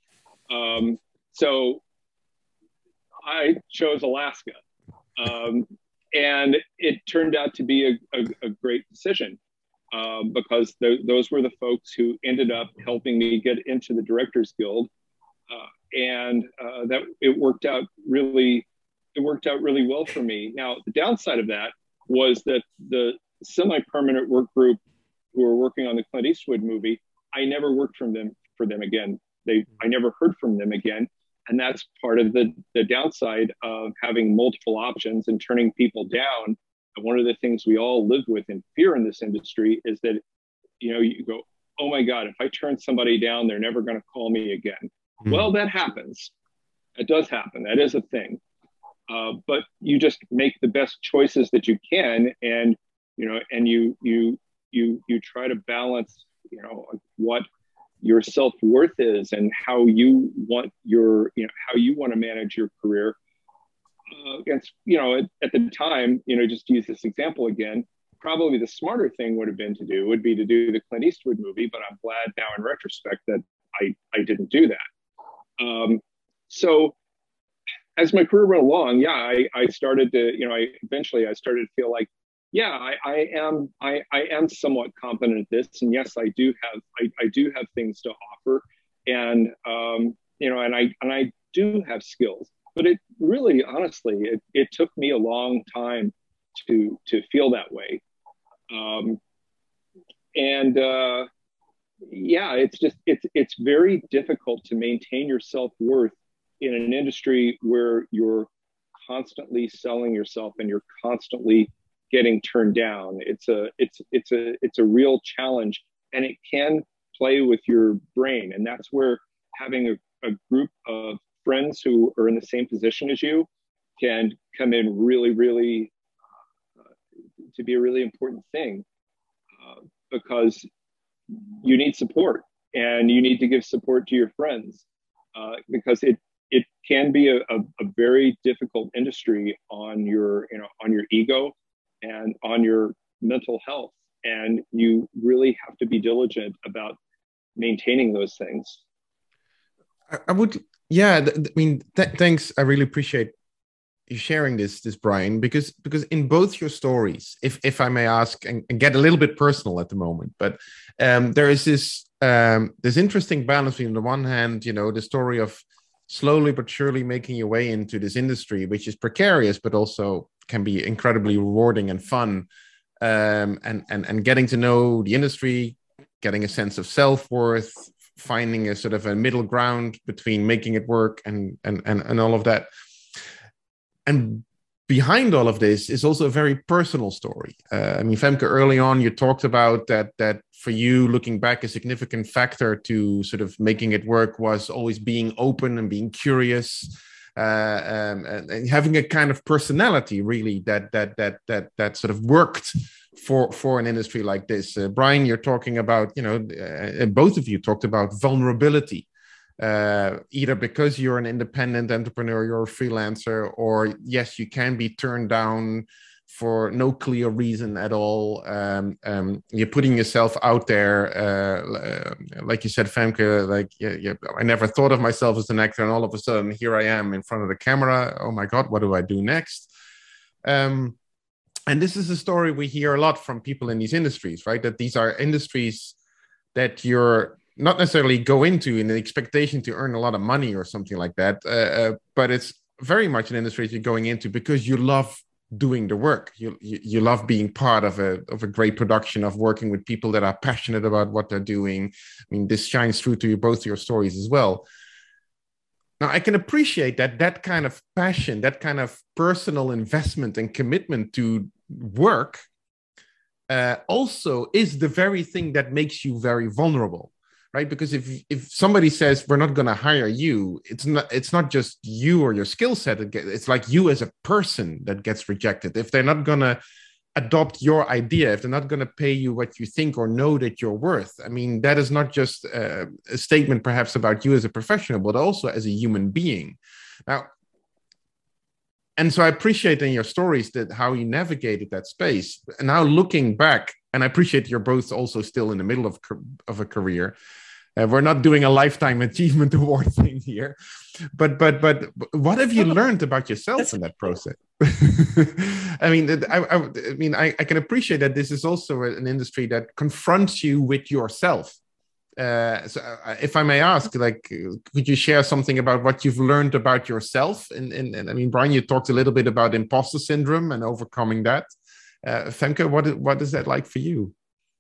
So I chose Alaska. And it turned out to be a great decision because those were the folks who ended up helping me get into the Directors Guild. and that it worked out really well for me. Now, the downside of that was that the semi-permanent work group who were working on the Clint Eastwood movie, I never worked for them again. I never heard from them again. And that's part of the downside of having multiple options and turning people down. And one of the things we all live with in fear in this industry is that, you go, oh my God, if I turn somebody down, they're never going to call me again. Well, that happens. It does happen. That is a thing. But you just make the best choices that you can, and you try to balance, what your self-worth is and how you want to manage your career against, at the time, just to use this example again, probably the smarter thing would be to do the Clint Eastwood movie, but I'm glad now in retrospect that I didn't do that. So as my career went along, I started to, eventually I started to feel like, I am somewhat competent at this, and yes, I do have things to offer, and and I do have skills. But it really, honestly, it took me a long time to feel that way, it's very difficult to maintain your self-worth in an industry where you're constantly selling yourself and you're constantly getting turned down. It's a real challenge, and it can play with your brain. And that's where having a group of friends who are in the same position as you can come in really, really to be a really important thing, because you need support, and you need to give support to your friends, because it can be a very difficult industry on your ego and on your mental health. And you really have to be diligent about maintaining those things. I would, thanks. I really appreciate you sharing this, Brian, because in both your stories, if I may ask, and get a little bit personal at the moment, but there is this interesting balance between, on the one hand, the story of slowly but surely making your way into this industry, which is precarious, but also can be incredibly rewarding and fun, and getting to know the industry, getting a sense of self-worth, finding a sort of a middle ground between making it work and all of that. And behind all of this is also a very personal story. Femke, early on, you talked about that for you, looking back, a significant factor to sort of making it work was always being open and being curious, and having a kind of personality, really, that sort of worked for an industry like this. Brian, you're talking about, both of you talked about vulnerability. Either because you're an independent entrepreneur, you're a freelancer, or yes, you can be turned down for no clear reason at all. You're putting yourself out there, like you said, Femke. I never thought of myself as an actor, and all of a sudden here I am in front of the camera. Oh my God, what do I do next? And this is a story we hear a lot from people in these industries, right? That these are industries that you're not necessarily go into in the expectation to earn a lot of money or something like that, but it's very much an industry that you're going into because you love doing the work. You love being part of a great production, of working with people that are passionate about what they're doing. This shines through to both your stories as well. Now, I can appreciate that kind of passion, that kind of personal investment and commitment to work also is the very thing that makes you very vulnerable. Right? Because if somebody says we're not going to hire you, it's not just you or your skill set. It's like you as a person that gets rejected. If they're not going to adopt your idea, if they're not going to pay you what you think or know that you're worth, that is not just a statement perhaps about you as a professional, but also as a human being. And so I appreciate in your stories that how you navigated that space. And now looking back, and I appreciate you're both also still in the middle of a career. We're not doing a lifetime achievement award thing here, but what have you learned about yourself in that process? I can appreciate that this is also an industry that confronts you with yourself if I may ask, like, could you share something about what you've learned about yourself? And I mean, Brian, you talked a little bit about imposter syndrome and overcoming that. Femke, what is that like for you?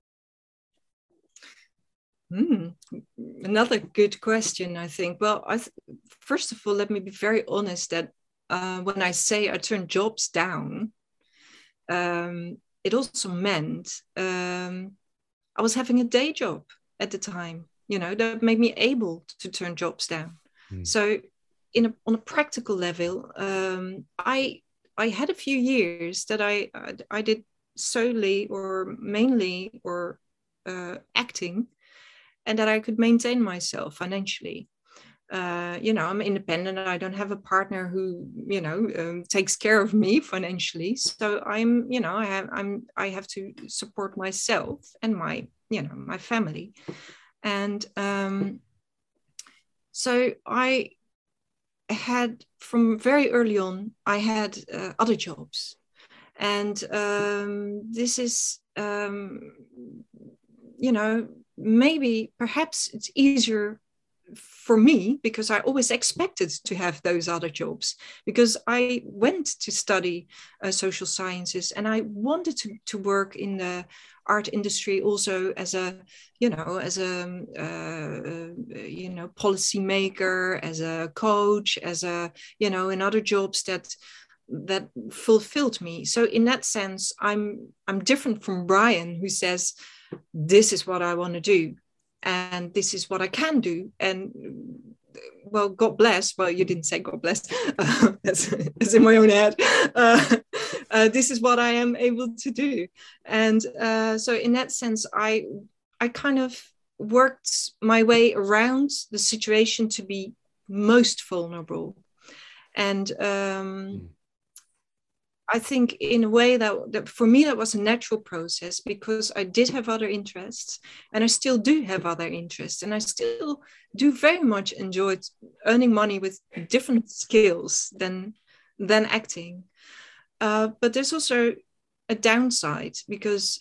Another good question, I think. Well, first of all, let me be very honest that when I say I turned jobs down, it also meant I was having a day job at the time, that made me able to turn jobs down. So on a practical level, I had a few years that I did solely or mainly or acting, and that I could maintain myself financially. I'm independent. I don't have a partner who, takes care of me financially. So I have to support myself and my family. And so I had, from very early on, I had other jobs. And this is, maybe perhaps it's easier for me because I always expected to have those other jobs, because I went to study social sciences and I wanted to work in the art industry also as a policy maker, as a coach, as in other jobs that fulfilled me. So in that sense, I'm different from Brian, who says, this is what I want to do. And this is what I can do. And well, God bless. Well, you didn't say God bless. That's in my own head. This is what I am able to do. And so in that sense, I kind of worked my way around the situation to be most vulnerable. And I think in a way that for me, that was a natural process, because I did have other interests, and I still do have other interests, and I still do very much enjoy earning money with different skills than acting. But there's also a downside, because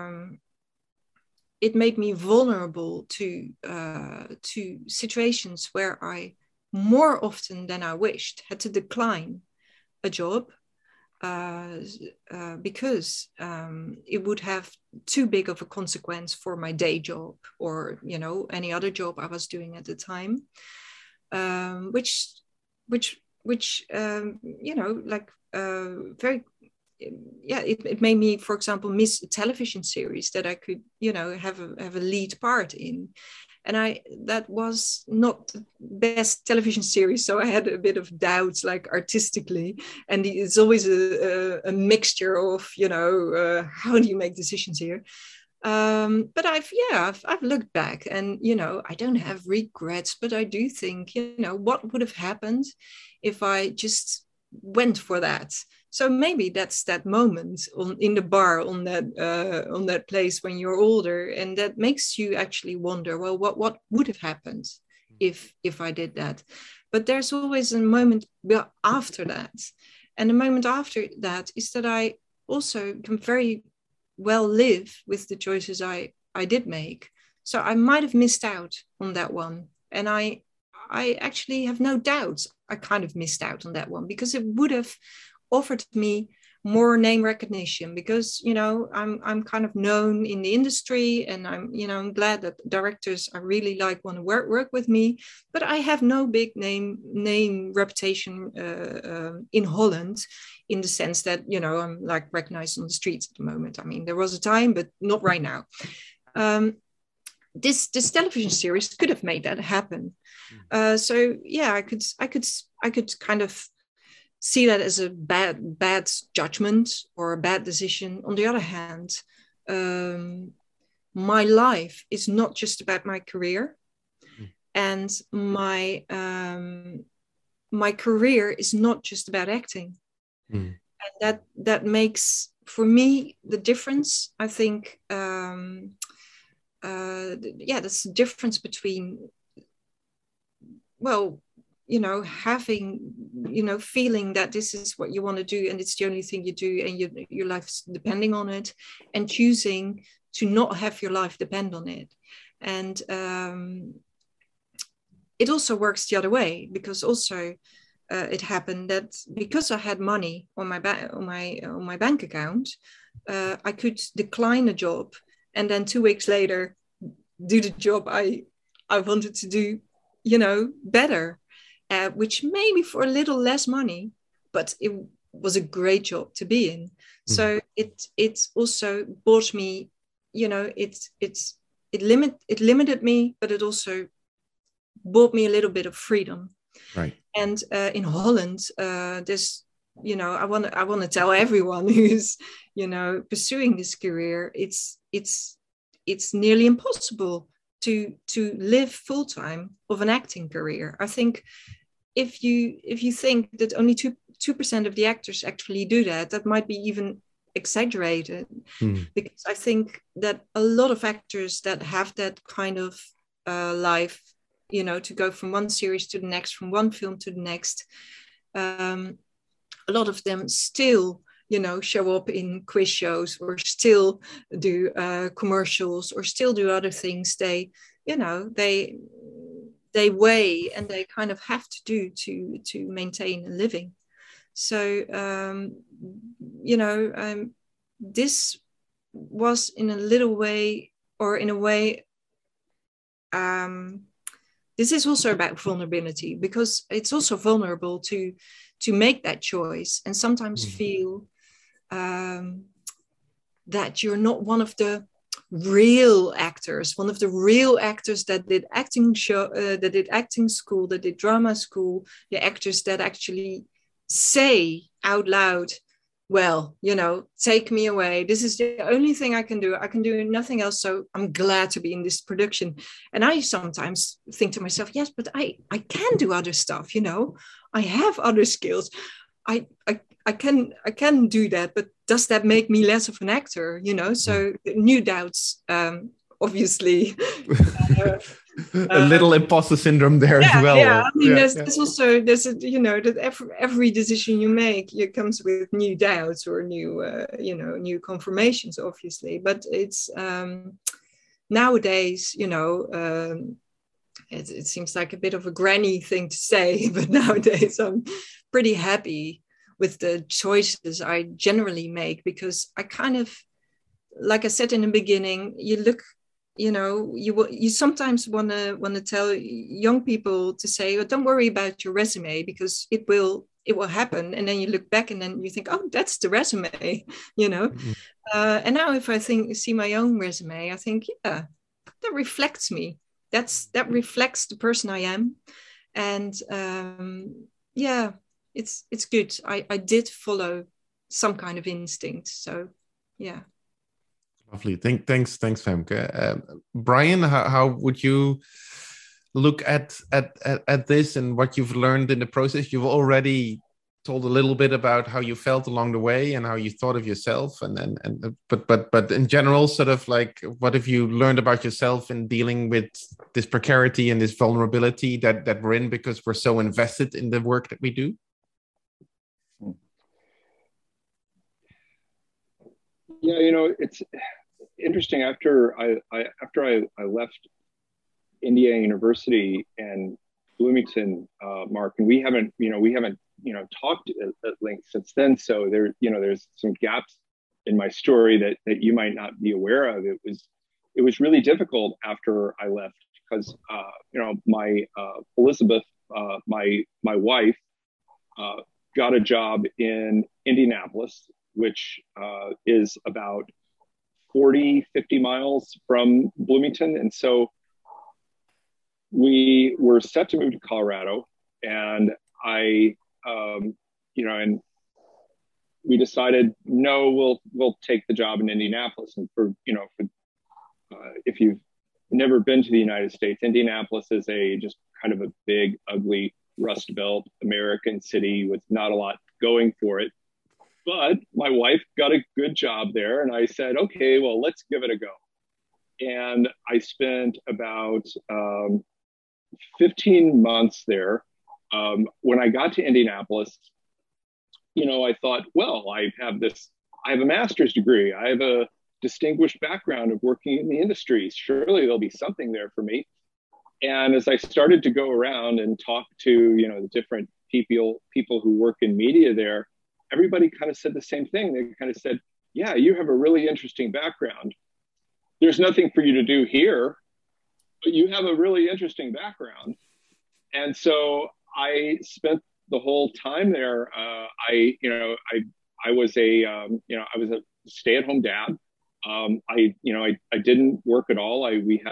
it made me vulnerable to situations where I, more often than I wished, had to decline a job. Because it would have too big of a consequence for my day job or any other job I was doing at the time, which very it made me, for example, miss a television series that I could have a lead part in. And that was not the best television series, so I had a bit of doubts, like artistically. And it's always a mixture of, how do you make decisions here? But I've looked back, and I don't have regrets, but I do think, what would have happened if I just went for that? So maybe that's that moment in the bar on that place when you're older, and that makes you actually wonder, well, what would have happened if I did that? But there's always a moment after that, and the moment after that is that I also can very well live with the choices I did make. So I might have missed out on that one, and I actually have no doubts I kind of missed out on that one, because it would have offered me more name recognition, because I'm kind of known in the industry, and I'm glad that directors I really like want to work with me, but I have no big name reputation in Holland, in the sense that I'm like recognized on the streets at the moment. I mean, there was a time, but not right now. This television series could have made that happen. So yeah, I could kind of see that as a bad judgment or a bad decision. On the other hand, my life is not just about my career, and my career is not just about acting, and that makes for me the difference. I think, that's the difference between, well, having, feeling that this is what you want to do and it's the only thing you do and your life's depending on it, and choosing to not have your life depend on it. And it also works the other way, because also it happened that because I had money on my bank account, I could decline a job, and then 2 weeks later do the job I wanted to do, better, which maybe for a little less money, but it was a great job to be in. So it also brought me, it limited me, but it also brought me a little bit of freedom. Right. And in Holland, there's, I want to tell everyone who's, pursuing this career, it's nearly impossible to live full time of an acting career. I think if you think that only 2% of the actors actually do that, that might be even exaggerated, because I think that a lot of actors that have that kind of life, to go from one series to the next, from one film to the next, a lot of them still, show up in quiz shows, or still do commercials, or still do other things they weigh and they kind of have to do to maintain a living. So, this was in a little way, or in a way, this is also about vulnerability, because it's also vulnerable to make that choice and sometimes feel that you're not one of the real actors, that did acting that did acting school, that did drama school, the actors that actually say out loud, well, take me away. This is the only thing I can do. I can do nothing else. So I'm glad to be in this production. And I sometimes think to myself, yes, but I can do other stuff. I have other skills. I can do that. But does that make me less of an actor? So new doubts, obviously. A little imposter syndrome there as well. Yeah, I mean, there's also that every decision you make, it comes with new doubts or new confirmations, obviously. But it's nowadays, it seems like a bit of a granny thing to say, but nowadays I'm pretty happy with the choices I generally make, because I kind of, like I said in the beginning, you sometimes want to tell young people to say, oh, don't worry about your resume, because it will happen. And then you look back and then you think, oh, that's the resume, and now if I see my own resume, I think, yeah, that reflects me. That reflects the person I am. And yeah, it's good. I did follow some kind of instinct. So yeah. Lovely. Thanks, Femke. Brian, how would you look at this and what you've learned in the process? You've already told a little bit about how you felt along the way and how you thought of yourself, but in general, sort of like, what have you learned about yourself in dealing with this precarity and this vulnerability that we're in because we're so invested in the work that we do? Yeah, it's interesting. After I left Indiana University and Bloomington, Mark, and we haven't talked at length since then. So there's some gaps in my story that you might not be aware of. It was really difficult after I left because my Elizabeth, my wife, got a job in Indianapolis, which is about 40, 50 miles from Bloomington. And so we were set to move to Colorado, and and we decided, no, we'll take the job in Indianapolis. And if you've never been to the United States, Indianapolis is just kind of a big, ugly, Rust Belt American city with not a lot going for it. But my wife got a good job there, and I said, okay, well, let's give it a go. And I spent about 15 months there. When I got to Indianapolis, I thought, well, I have a master's degree. I have a distinguished background of working in the industry. Surely there'll be something there for me. And as I started to go around and talk to, you know, the different people who work in media there, everybody kind of said the same thing. They kind of said, yeah, you have a really interesting background. There's nothing for you to do here, but you have a really interesting background. And so I spent the whole time there. I was a stay-at-home dad. I didn't work at all.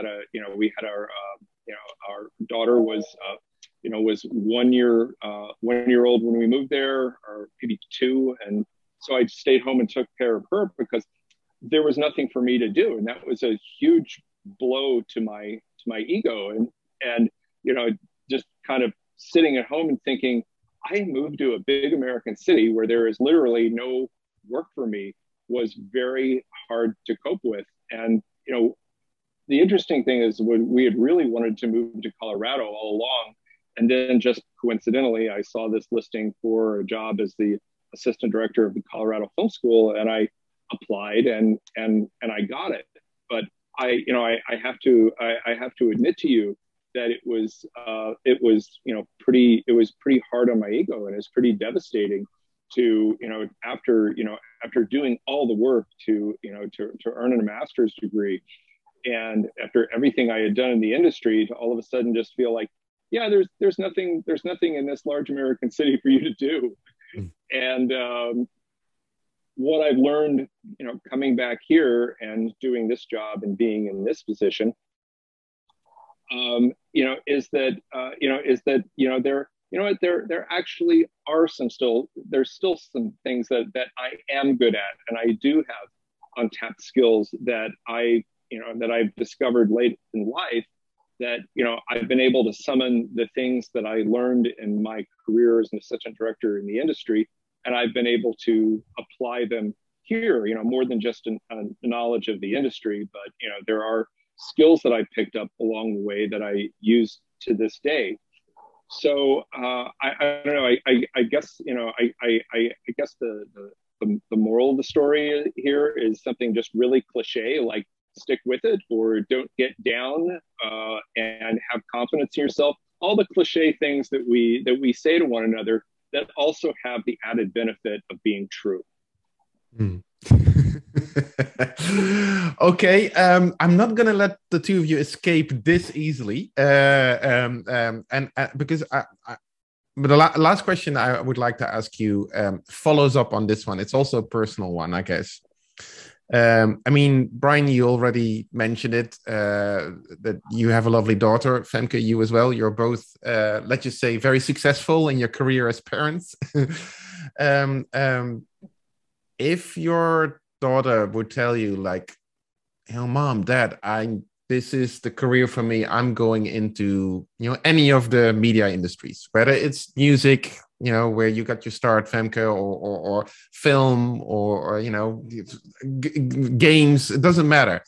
Our daughter was 1 year old when we moved there, or maybe 2, and so I stayed home and took care of her because there was nothing for me to do, and that was a huge blow to my ego, and just kind of sitting at home and thinking, I moved to a big American city where there is literally no work for me, was very hard to cope with. And the interesting thing is, when we had really wanted to move to Colorado all along, and then just coincidentally, I saw this listing for a job as the assistant director of the Colorado Film School, and I applied and I got it. But I have to admit to you that it was pretty hard on my ego, and it's pretty devastating to after doing all the work to earn a master's degree, and after everything I had done in the industry, to all of a sudden just feel like, yeah, there's nothing in this large American city for you to do. And what I've learned, coming back here and doing this job and being in this position, is that there actually are there's still some things that I am good at, and I do have untapped skills that I've discovered late in life, that I've been able to summon the things that I learned in my career as an assistant director in the industry, and I've been able to apply them here, more than just a knowledge of the industry, but there are skills that I picked up along the way that I use to this day. So I don't know. I guess the moral of the story here is something just really cliche, like stick with it, or don't get down, and have confidence in yourself. All the cliche things that we say to one another that also have the added benefit of being true. Okay, I'm not gonna let the two of you escape this easily, because but the last question I would like to ask you follows up on this one. It's also a personal one, I guess. I mean, Brian, you already mentioned it, that you have a lovely daughter. Femke, you as well. You're both, let's just say, very successful in your career as parents. If your daughter would tell you, like, Mom, Dad, this is the career for me. I'm going into, any of the media industries, whether it's music, where you got your start, Femke, or film, or games. It doesn't matter.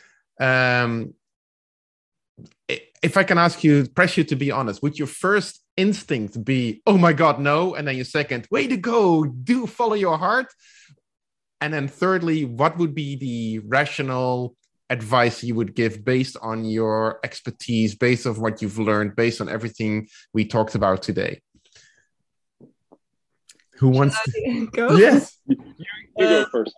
If I can press you to be honest, would your first instinct be, oh my God, no? And then your second, way to go, follow your heart? And then thirdly, what would be the rational advice you would give based on your expertise, based on what you've learned, based on everything we talked about today? Who wants to go? Yes. You go first.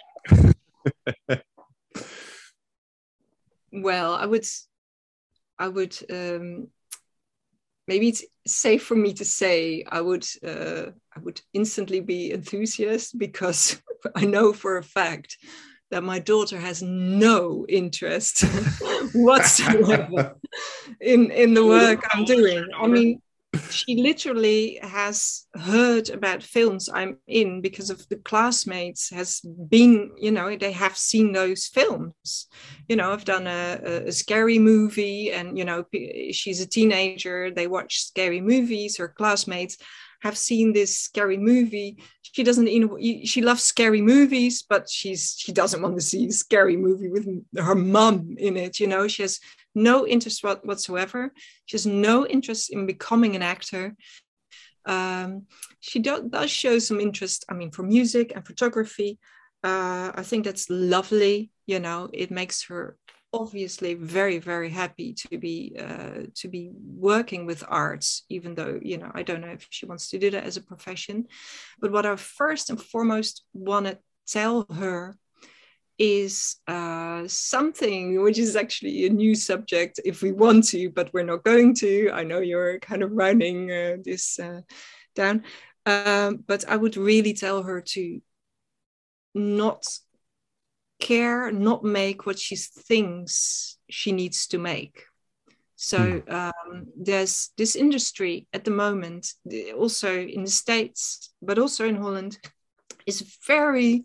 Well, I would maybe it's safe for me to say I would instantly be enthusiastic, because I know for a fact that my daughter has no interest whatsoever in the work I'm doing. I mean, she literally has heard about films I'm in because of the classmates, has been, they have seen those films. I've done a scary movie, and, she's a teenager. They watch scary movies. Her classmates have seen this scary movie. She doesn't, she loves scary movies, but she doesn't want to see a scary movie with her mom in it. She has no interest whatsoever. She has no interest in becoming an actor. She does show some interest, for music and photography, I think that's lovely. You know, it makes her obviously very, very happy to be working with arts, even though, you know, I don't know if she wants to do that as a profession. But what I first and foremost want to tell her is something which is actually a new subject if we want to, but we're not going to. I know you're kind of rounding this down, but I would really tell her to not care, not make what she thinks she needs to make. So there's this industry at the moment, also in the States, but also in Holland, is very,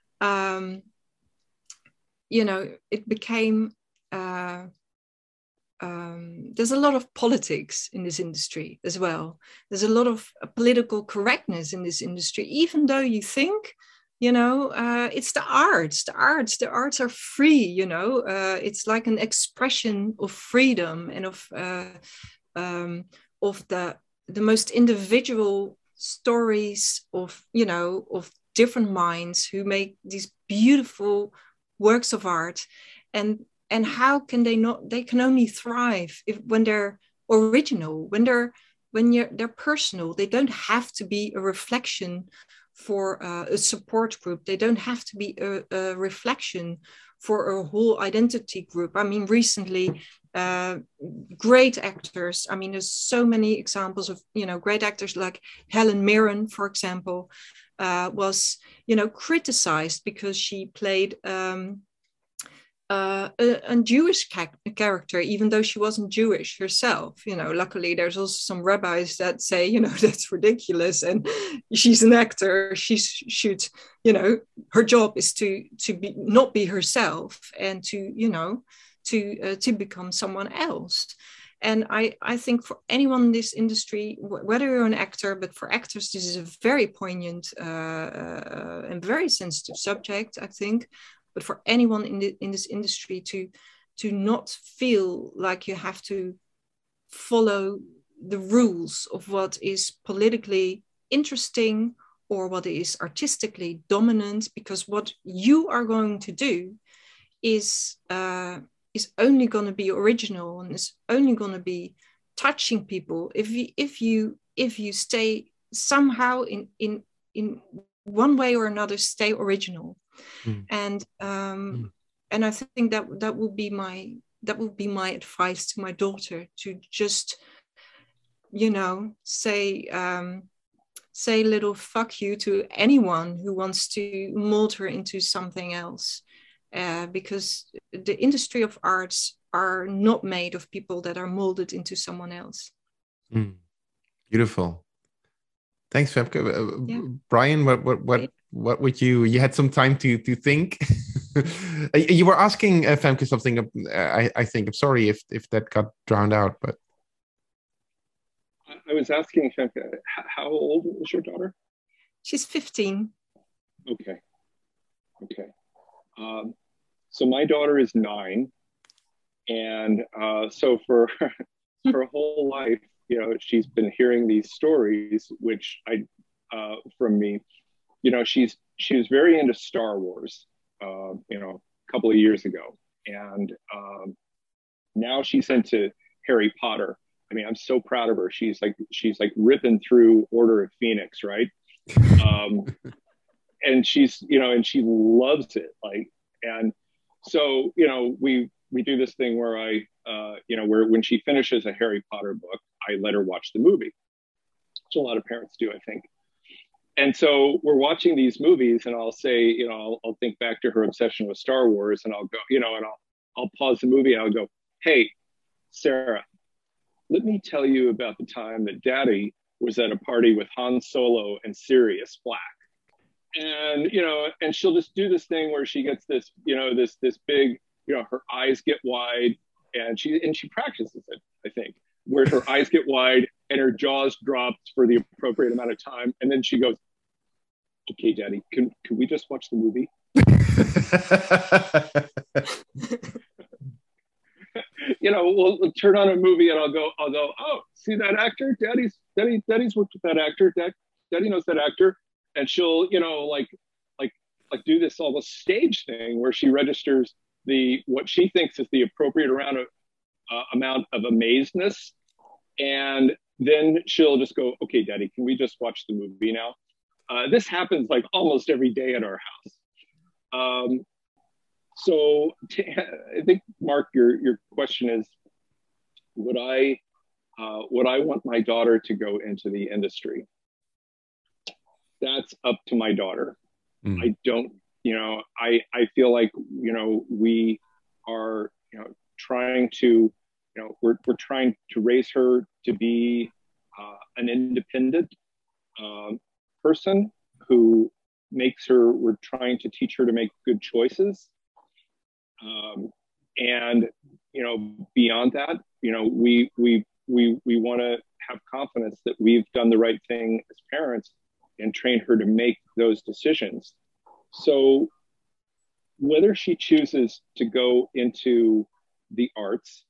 you know, it became, there's a lot of politics in this industry as well. There's a lot of political correctness in this industry, even though you think, you know, it's the arts. The arts are free. You know, it's like an expression of freedom and of the most individual stories of, you know, of different minds who make these beautiful works of art, and how can they not? They can only thrive when they're original, when they're personal. They don't have to be a reflection for a support group. They don't have to be a reflection for a whole identity group. I mean, recently, great actors. I mean, there's so many examples of, you know, great actors like Helen Mirren, for example, was, you know, criticized because she played a Jewish character, even though she wasn't Jewish herself. You know, luckily there's also some rabbis that say, you know, that's ridiculous, and she's an actor. She should, you know, her job is to be not be herself, and to, you know, to become someone else. And I think for anyone in this industry, whether you're an actor, but for actors, this is a very poignant and very sensitive subject, I think. But for anyone in this industry to not feel like you have to follow the rules of what is politically interesting or what is artistically dominant, because what you are going to do is only going to be original and is only going to be touching people if you stay somehow in one way or another, stay original. And I think that would be my advice to my daughter, to just, you know, say a little fuck you to anyone who wants to mold her into something else, because the industry of arts are not made of people that are molded into someone else. Beautiful. Thanks, Femke. Yeah. Brian, what would you had some time to think? You were asking Femke something. I think, I'm sorry if that got drowned out, but I was asking Femke, how old is your daughter? She's 15. Okay. So my daughter is 9, and so for her whole life, you know, she's been hearing these stories, which from me. You know, she was very into Star Wars, you know, a couple of years ago. And now she's into Harry Potter. I mean, I'm so proud of her. She's like ripping through Order of Phoenix, right? And she's, you know, and she loves it. Like, and so, you know, we do this thing where you know, where when she finishes a Harry Potter book, I let her watch the movie, which a lot of parents do, I think. And so we're watching these movies, and I'll say, you know, I'll think back to her obsession with Star Wars, and I'll go, you know, and I'll pause the movie, and I'll go, hey, Sarah, let me tell you about the time that Daddy was at a party with Han Solo and Sirius Black. And, you know, and she'll just do this thing where she gets this, you know, this big, you know, her eyes get wide, and she practices it, I think, where her eyes get wide and her jaws dropped for the appropriate amount of time. And then she goes, okay, Daddy, can we just watch the movie? You know, we'll turn on a movie, and I'll go, oh, see that actor? Daddy's worked with that actor. Daddy knows that actor. And she'll, you know, like like do this all the stage thing where she registers what she thinks is the appropriate amount of amazedness, and then she'll just go, okay, Daddy, can we just watch the movie now? This happens like almost every day at our house. I think, Mark, your question is, would I want my daughter to go into the industry? That's up to my daughter. I don't, I feel like, we are, trying to, we're trying to raise her to be an independent person who we're trying to teach her to make good choices. And, beyond that, we want to have confidence that we've done the right thing as parents and train her to make those decisions. So whether she chooses to go into the arts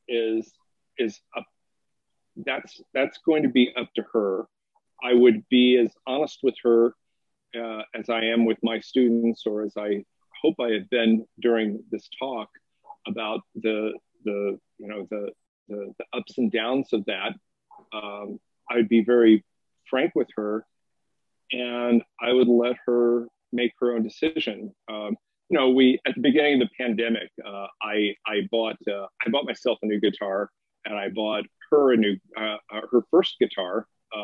that's going to be up to her. I would be as honest with her as I am with my students, or as I hope I have been during this talk, about the ups and downs of that. I'd be very frank with her, and I would let her make her own decision. We at the beginning of the pandemic, I bought myself a new guitar, and I bought her her first guitar,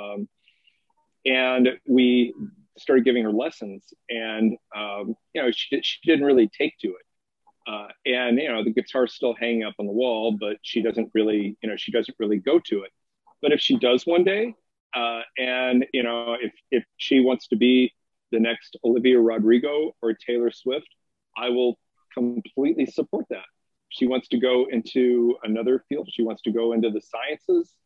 and we started giving her lessons, and she didn't really take to it, and the guitar's still hanging up on the wall, but she doesn't really go to it. But if she does one day, and if she wants to be the next Olivia Rodrigo or Taylor Swift, I will completely support that. She wants to go into another field. She wants to go into the sciences,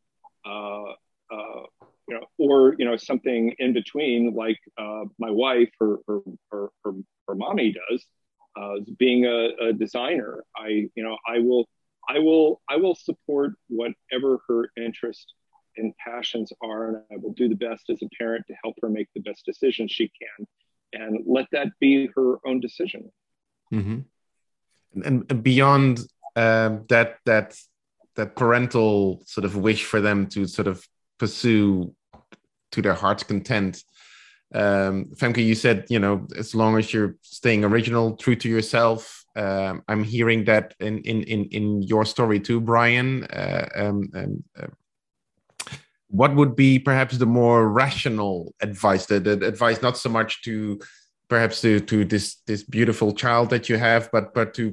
or something in between, like my wife, her mommy does, being a designer. I will support whatever her interest and passions are, and I will do the best as a parent to help her make the best decisions she can, and let that be her own decision. Mm-hmm. And beyond that parental sort of wish for them to sort of pursue to their heart's content, Femke, you said, as long as you're staying original, true to yourself. I'm hearing that in your story too, Brian. What would be perhaps the more rational advice? The advice not so much to perhaps to this beautiful child that you have, but to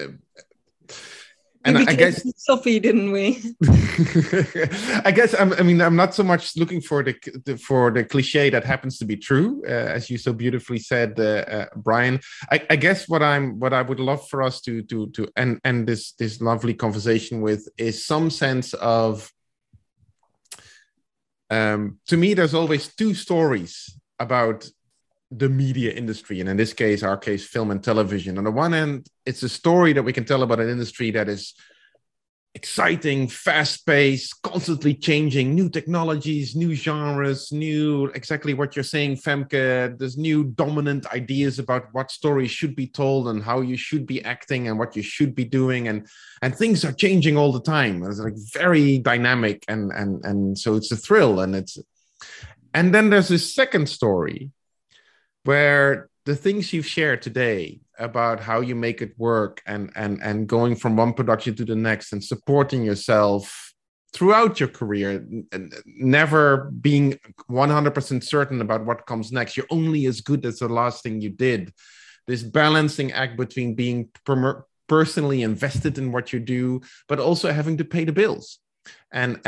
and I guess Sophie, didn't we? I guess I'm not so much looking for the cliche that happens to be true, as you so beautifully said, Brian. I guess what I would love for us to end this lovely conversation with is some sense of, to me, there's always two stories about the media industry, and in this case, our case, film and television. On the one hand, it's a story that we can tell about an industry that is exciting, fast-paced, constantly changing, new technologies, new genres, new, exactly what you're saying, Femke, there's new dominant ideas about what stories should be told and how you should be acting and what you should be doing, and things are changing all the time. It's like very dynamic, and so it's a thrill, and then there's this second story where the things you've shared today about how you make it work, and going from one production to the next, and supporting yourself throughout your career, and never being 100% certain about what comes next. You're only as good as the last thing you did. This balancing act between being personally invested in what you do, but also having to pay the bills. And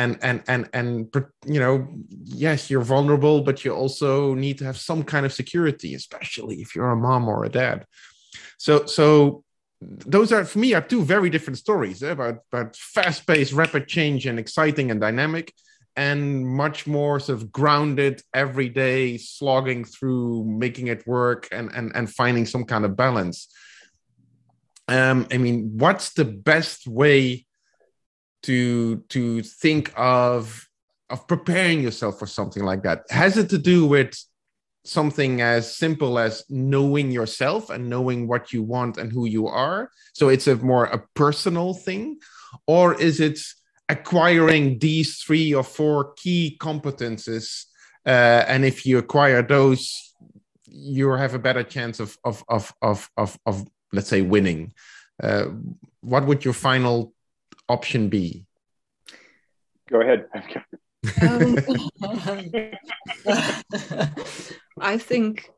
yes, you're vulnerable, but you also need to have some kind of security, especially if you're a mom or a dad. So those are, for me, are two very different stories, about fast-paced, rapid change, and exciting and dynamic, and much more sort of grounded, everyday slogging through, making it work, and finding some kind of balance. What's the best way to think of preparing yourself for something like that? Has it to do with something as simple as knowing yourself and knowing what you want and who you are? So it's a personal thing, or is it acquiring these 3 or 4 key competences? And if you acquire those, you have a better chance of let's say, winning. What would your final option be? Go ahead. I think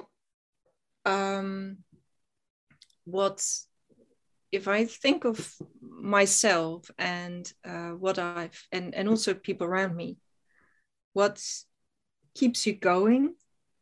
if I think of myself and what I've and also people around me, what keeps you going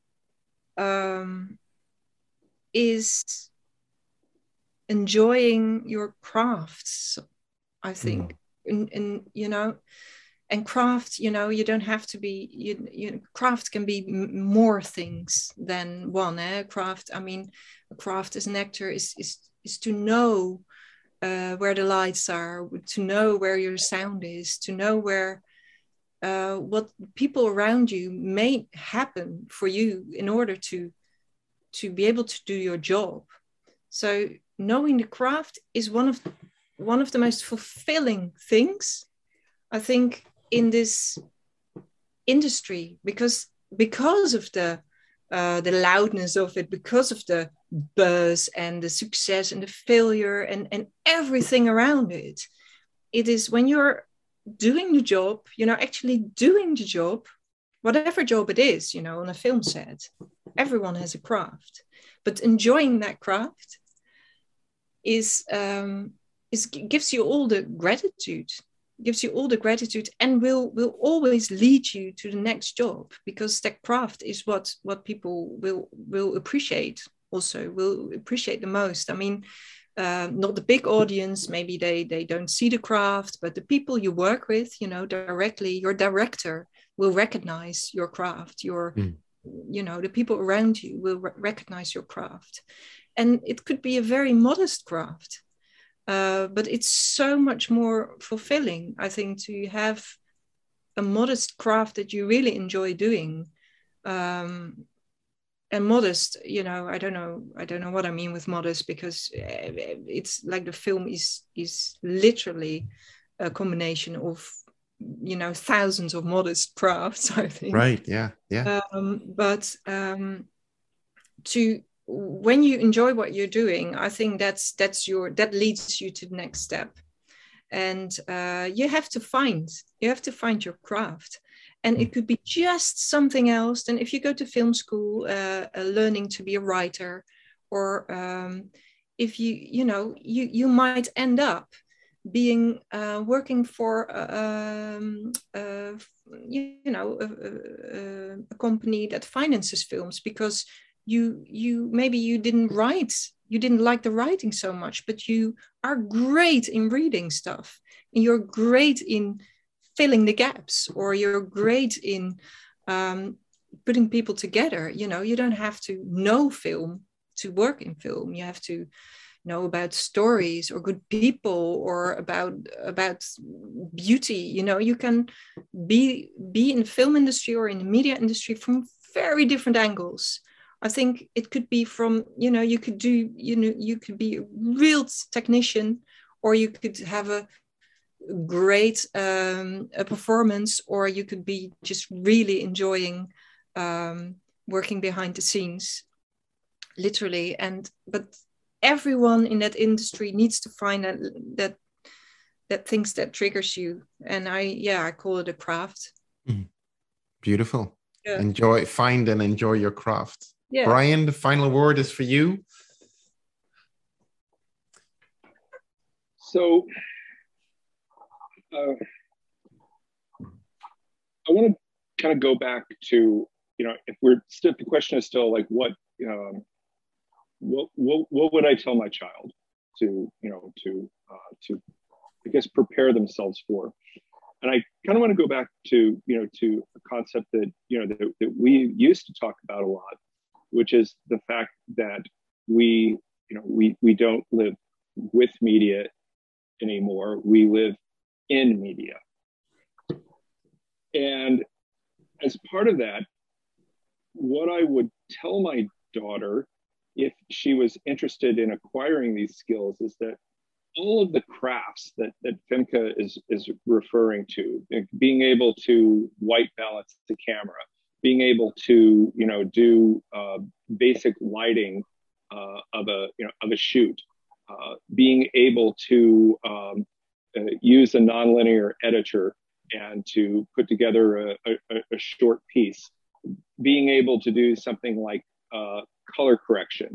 is enjoying your crafts, I think. And you know, and craft, you know, you don't have to be, craft can be more things than one. Craft, I mean, a craft as an actor is to know where the lights are, to know where your sound is, to know where what people around you may happen for you in order to be able to do your job. So knowing the craft is one of the most fulfilling things, I think, in this industry, because of the loudness of it, because of the buzz and the success and the failure and everything around it. It is when you're doing the job, you know, actually doing the job, whatever job it is, you know, on a film set, everyone has a craft, but enjoying that craft gives you all the gratitude. And will always lead you to the next job, because that craft is what people will appreciate, also will appreciate the most. I mean, not the big audience, maybe they don't see the craft, but the people you work with, you know, directly, your director will recognize your craft, you know, the people around you will recognize your craft. And it could be a very modest craft. But it's so much more fulfilling, I think, to have a modest craft that you really enjoy doing. And modest, you know, I don't know what I mean with modest, because it's like the film is literally a combination of, you know, thousands of modest crafts, I think. Right. Yeah. When you enjoy what you're doing, I think that leads you to the next step. And you have to find your craft. And it could be just something else than if you go to film school, learning to be a writer, or if you might end up being working for a company that finances films, because you maybe you didn't like the writing so much, but you are great in reading stuff, and you're great in filling the gaps, or you're great in putting people together. You know, you don't have to know film to work in film. You have to know about stories or good people or about beauty. You know, you can be in the film industry or in the media industry from very different angles. I think it could be from, you could be a real technician, or you could have a great a performance, or you could be just really enjoying working behind the scenes, literally. But everyone in that industry needs to find that things that triggers you. And I call it a craft. Beautiful. Yeah. Find and enjoy your craft. Yeah. Brian, the final word is for you. So I want to kind of go back to, if we're still, the question is still like, what would I tell my child to I guess prepare themselves for? And I kind of want to go back to to a concept that that we used to talk about a lot, which is the fact that we don't live with media anymore. We live in media. And as part of that, what I would tell my daughter if she was interested in acquiring these skills is that all of the crafts that Femke is referring to, being able to white balance the camera, being able to do basic lighting of a shoot, being able to use a nonlinear editor and to put together a short piece, being able to do something like color correction.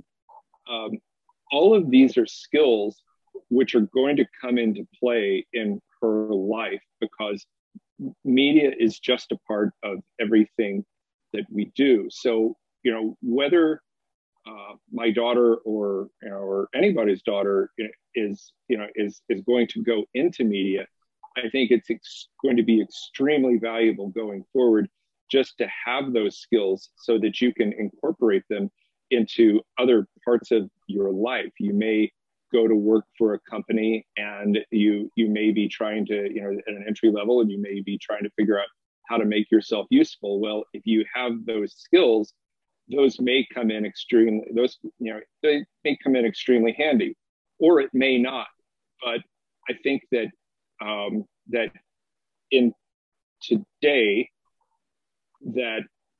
All of these are skills which are going to come into play in her life because media is just a part of everything that we do. So, whether my daughter or anybody's daughter is going to go into media, I think it's going to be extremely valuable going forward just to have those skills so that you can incorporate them into other parts of your life. You may go to work for a company and you may be trying to, at an entry level, and you may be trying to figure out how to make yourself useful. Well, if you have those skills, those may come in they may come in extremely handy, or it may not. But I think that that in today, that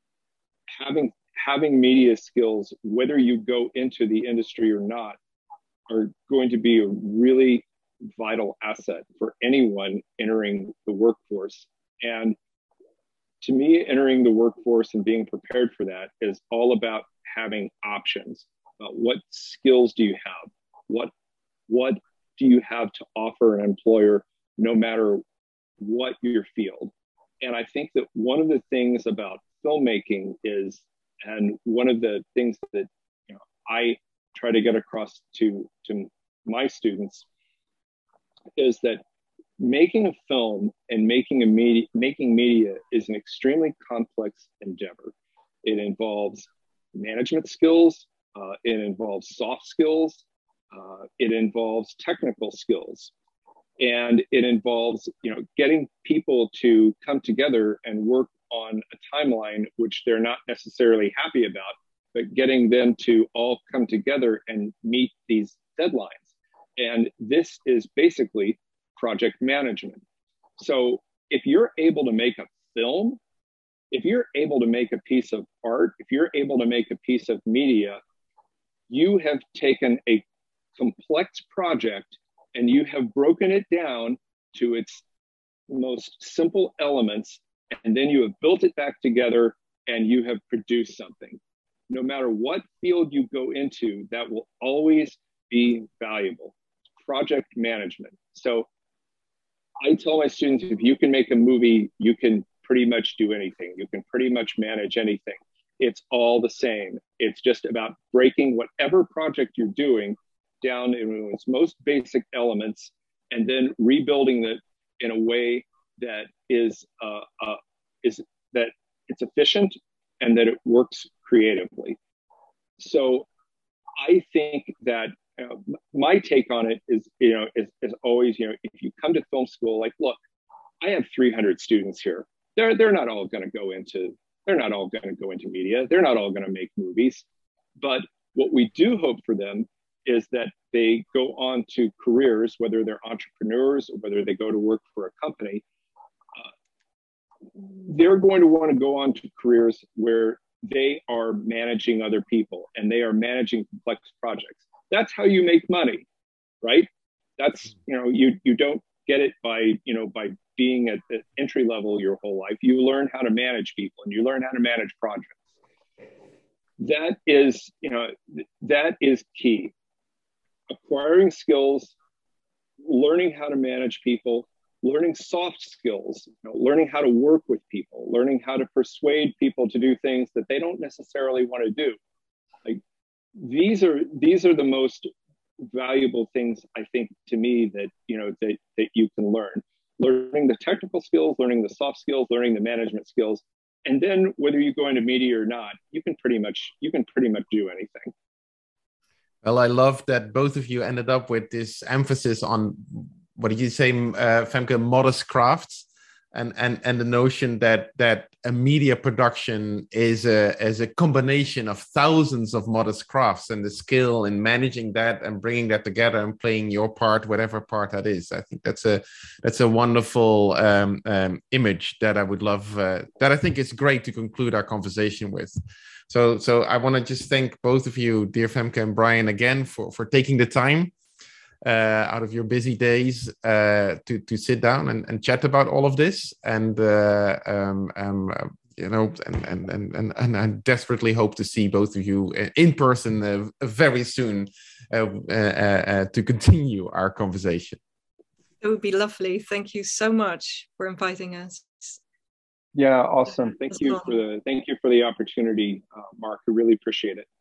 having media skills, whether you go into the industry or not, are going to be a really vital asset for anyone entering the workforce. And to me, entering the workforce and being prepared for that is all about having options. What skills do you have? What do you have to offer an employer, no matter what your field? And I think that one of the things about filmmaking is, and one of the things that I try to get across to my students, is that making a film and making media is an extremely complex endeavor. It involves management skills, it involves soft skills, it involves technical skills, and it involves getting people to come together and work on a timeline which they're not necessarily happy about, but getting them to all come together and meet these deadlines. And this is basically project management. So if you're able to make a film, if you're able to make a piece of art, if you're able to make a piece of media, you have taken a complex project and you have broken it down to its most simple elements, and then you have built it back together and you have produced something. No matter what field you go into, that will always be valuable. Project management. So I tell my students, if you can make a movie, you can pretty much do anything. You can pretty much manage anything. It's all the same. It's just about breaking whatever project you're doing down into its most basic elements and then rebuilding it in a way that is that it's efficient and that it works creatively. So I think that my take on it is always, if you come to film school, like, look, I have 300 students here. They're not all going to go into media. They're not all going to make movies. But what we do hope for them is that they go on to careers, whether they're entrepreneurs or whether they go to work for a company, they're going to want to go on to careers where they are managing other people and they are managing complex projects. That's how you make money, right? That's, you don't get it by being at the entry level your whole life. You learn how to manage people and you learn how to manage projects. That is key. Acquiring skills, learning how to manage people, learning soft skills, learning how to work with people, learning how to persuade people to do things that they don't necessarily want to do. Like, these are the most valuable things, I think, to me, that you can learn. Learning the technical skills, learning the soft skills, learning the management skills, and then whether you go into media or not, you can pretty much do anything. Well, I love that both of you ended up with this emphasis on, what did you say, Femke, modest crafts. and the notion that a media production is a combination of thousands of modest crafts, and the skill in managing that and bringing that together and playing your part, whatever part that is. I think that's a wonderful image that I would love, that I think is great to conclude our conversation with. So I want to just thank both of you, dear Femke and Brian, again for taking the time out of your busy days to sit down and chat about all of this. And you know, and I desperately hope to see both of you in person very soon to continue our conversation. It would be lovely. Thank you so much for inviting us. Yeah, awesome. Thank you for the opportunity, Mark. I really appreciate it.